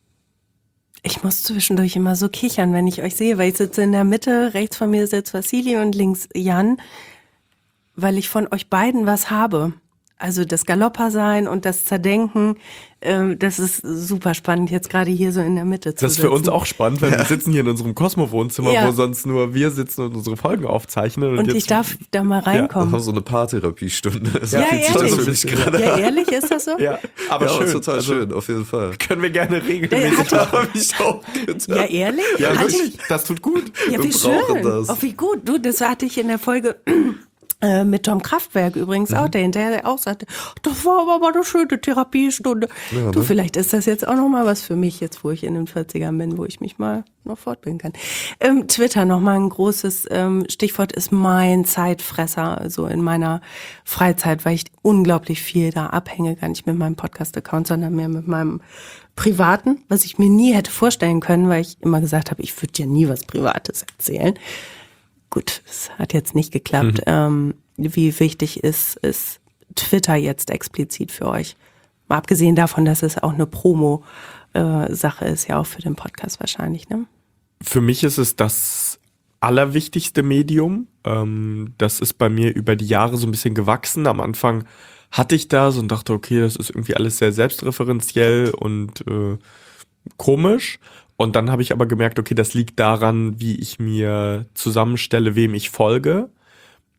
Ich muss zwischendurch immer so kichern, wenn ich euch sehe, weil ich sitze in der Mitte, rechts von mir sitzt Vassili und links Jan, weil ich von euch beiden was habe. Also das Galopper sein und das Zerdenken, ähm, das ist super spannend, jetzt gerade hier so in der Mitte zu Das ist für uns sitzen. auch spannend, weil wir sitzen hier in unserem Cosmo-Wohnzimmer, Ja. wo sonst nur wir sitzen und unsere Folgen aufzeichnen. Und, Und jetzt, ich darf da mal Wir reinkommen. haben so eine Paartherapiestunde. So Ja, fühlt sich das ehrlich. für mich gerade Ja, an. ehrlich, ist das so? Ja, aber Ja, schön. total also, schön, auf jeden Fall. Können wir gerne Der regelmäßig hat- machen. Hab ich auch gedacht. Ja, ehrlich? Ja, Hatte wirklich. Das tut gut. Ja, Wir wie brauchen schön. das. Oh, wie gut. Du, das hatte ich in der Folge äh, mit Tom Kraftwerk übrigens Mhm. auch, der hinterher auch sagte, das war aber mal eine schöne Therapiestunde. Ja, du, ne? vielleicht ist das jetzt auch noch mal was für mich, jetzt wo ich in den vierzigern bin, wo ich mich mal noch fortbilden kann. Ähm, Twitter, noch mal ein großes ähm, Stichwort, ist mein Zeitfresser, also in meiner Freizeit, weil ich unglaublich viel da abhänge, gar nicht mit meinem Podcast-Account, sondern mehr mit meinem Privaten, was ich mir nie hätte vorstellen können, weil ich immer gesagt habe, ich würde dir nie was Privates erzählen. Gut, es hat jetzt nicht geklappt. Ähm, wie wichtig ist, ist Twitter jetzt explizit für euch? Mal abgesehen davon, dass es auch eine Promo-Sache ist, ja auch für den Podcast wahrscheinlich, ne? Für mich ist es das allerwichtigste Medium. Ähm, das ist bei mir über die Jahre so ein bisschen gewachsen. Am Anfang hatte ich das und dachte, okay, das ist irgendwie alles sehr selbstreferenziell und äh, komisch. Und dann habe ich aber gemerkt, okay, das liegt daran, wie ich mir zusammenstelle, wem ich folge.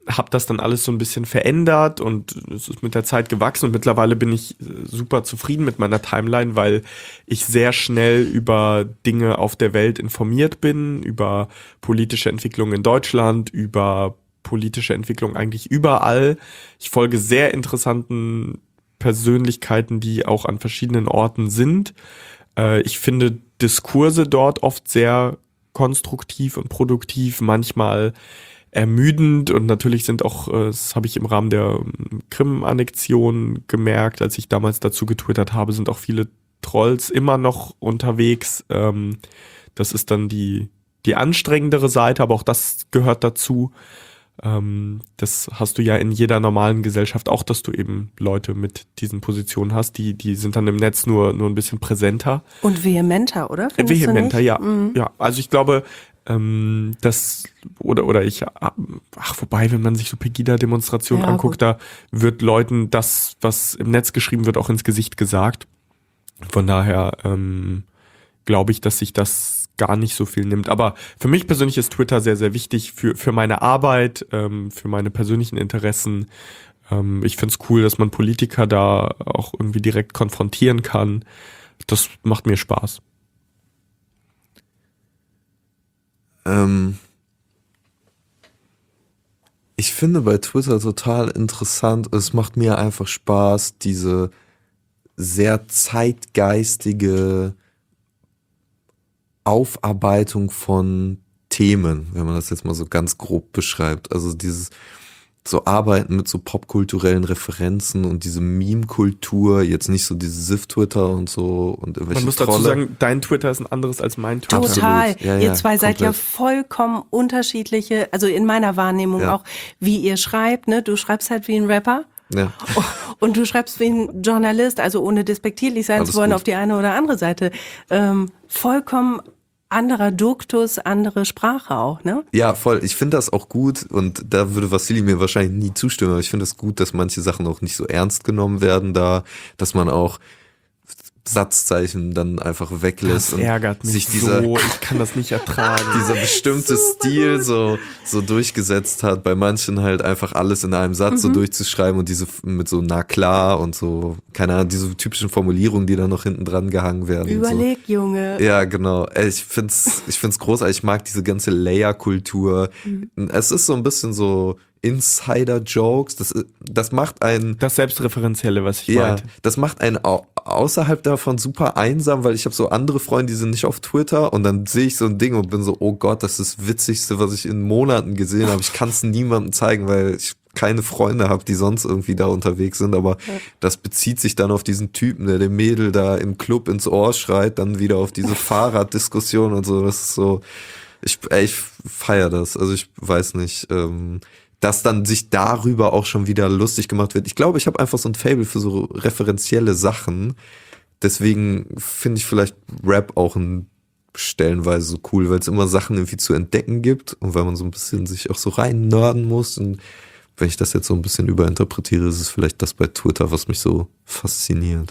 habe das dann alles so ein bisschen verändert und es ist mit der Zeit gewachsen und mittlerweile bin ich super zufrieden mit meiner Timeline, weil ich sehr schnell über Dinge auf der Welt informiert bin, über politische Entwicklungen in Deutschland, über politische Entwicklungen eigentlich überall. Ich folge sehr interessanten Persönlichkeiten, die auch an verschiedenen Orten sind. Äh, ich finde Diskurse dort oft sehr konstruktiv und produktiv, manchmal ermüdend und natürlich sind auch, das habe ich im Rahmen der Krim-Annexion gemerkt, als ich damals dazu getwittert habe, sind auch viele Trolls immer noch unterwegs. Das ist dann die, die anstrengendere Seite, aber auch das gehört dazu. Das hast du ja in jeder normalen Gesellschaft auch, dass du eben Leute mit diesen Positionen hast, die, die sind dann im Netz nur, nur ein bisschen präsenter. Und vehementer, oder? Findest Vehementer, ja. Mhm. Ja, also ich glaube, ähm, das, oder, oder ich, ach, wobei, wenn man sich so Pegida-Demonstrationen Ja, anguckt, gut. da wird Leuten das, was im Netz geschrieben wird, auch ins Gesicht gesagt. Von daher, ähm, glaube ich, dass sich das gar nicht so viel nimmt. Aber für mich persönlich ist Twitter sehr, sehr wichtig für, für meine Arbeit, ähm, für meine persönlichen Interessen. Ähm, ich finde es cool, dass man Politiker da auch irgendwie direkt konfrontieren kann. Das macht mir Spaß. Ähm, ich finde bei Twitter total interessant, es macht mir einfach Spaß, diese sehr zeitgeistige Aufarbeitung von Themen, wenn man das jetzt mal so ganz grob beschreibt. Also dieses so Arbeiten mit so popkulturellen Referenzen und diese Meme-Kultur, jetzt nicht so dieses Sift-Twitter und so und irgendwelche Man muss dazu Trolle. sagen, dein Twitter ist ein anderes als mein Twitter. Total. Absolut. Ja, ihr ja, zwei seid ja komplett. vollkommen unterschiedliche, also in meiner Wahrnehmung Ja. auch, wie ihr schreibt, ne? Du schreibst halt wie ein Rapper. Ja. Und du schreibst wie ein Journalist, also ohne despektierlich sein Alles zu wollen gut. auf die eine oder andere Seite. Ähm, vollkommen anderer Duktus, andere Sprache auch, ne? Ja, voll. Ich finde das auch gut und da würde Vassili mir wahrscheinlich nie zustimmen, aber ich finde es gut, dass manche Sachen auch nicht so ernst genommen werden da, dass man auch Satzzeichen dann einfach weglässt Das und ärgert mich sich dieser, so, ich kann das nicht ertragen. dieser bestimmte Stil so, so durchgesetzt hat, bei manchen halt einfach alles in einem Satz so durchzuschreiben und diese mit so na klar und so, keine Ahnung, diese typischen Formulierungen, die dann noch hinten dran gehangen werden. und so. Überleg, Junge. Ja, genau. Ey, Ich find's, ich find's großartig. Ich mag diese ganze Layer-Kultur. Es ist so ein bisschen so Insider-Jokes. Das, das macht einen, Das Selbstreferenzielle, was ich ja, meinte. das macht einen au außerhalb davon super einsam, weil ich habe so andere Freunde, die sind nicht auf Twitter und dann sehe ich so ein Ding und bin so, oh Gott, das ist das Witzigste, was ich in Monaten gesehen habe. Ich kann es niemandem zeigen, weil ich keine Freunde habe, die sonst irgendwie da unterwegs sind, aber ja. Das bezieht sich dann auf diesen Typen, der dem Mädel da im Club ins Ohr schreit, dann wieder auf diese Fahrraddiskussion und so. Das ist so, ich, ey, ich feiere das. Also ich weiß nicht, ähm, dass dann sich darüber auch schon wieder lustig gemacht wird. Ich glaube, ich habe einfach so ein Faible für so referenzielle Sachen. Deswegen finde ich vielleicht Rap auch ein stellenweise so cool, weil es immer Sachen irgendwie zu entdecken gibt und weil man so ein bisschen sich auch so rein nerden muss. Und wenn ich das jetzt so ein bisschen überinterpretiere, ist es vielleicht das bei Twitter, was mich so fasziniert.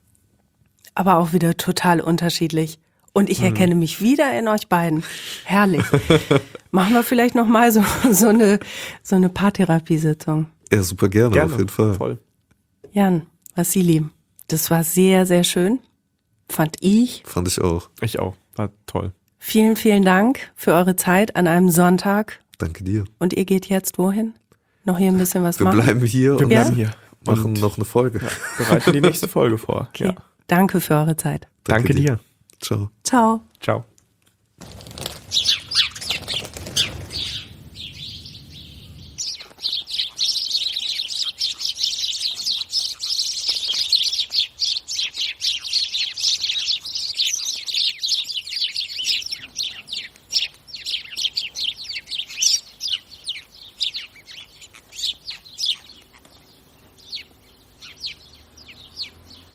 Aber auch wieder total unterschiedlich. Und ich erkenne mich wieder in euch beiden. Herrlich. Machen wir vielleicht noch mal so, so eine, so eine Paartherapiesitzung. Ja, super gerne, Gerne, auf jeden Fall. Voll. Jan, Vassili, das war sehr, sehr schön. Fand ich. Fand ich auch. Ich auch. War toll. Vielen, vielen Dank für eure Zeit an einem Sonntag. Danke dir. Und ihr geht jetzt wohin? Noch hier ein bisschen was Wir machen? bleiben hier Wir und bleiben hier. machen Und noch eine Folge. bereiten die nächste Folge vor. Okay. Ja. Danke für eure Zeit. Danke dir. Ciao. Ciao. Ciao.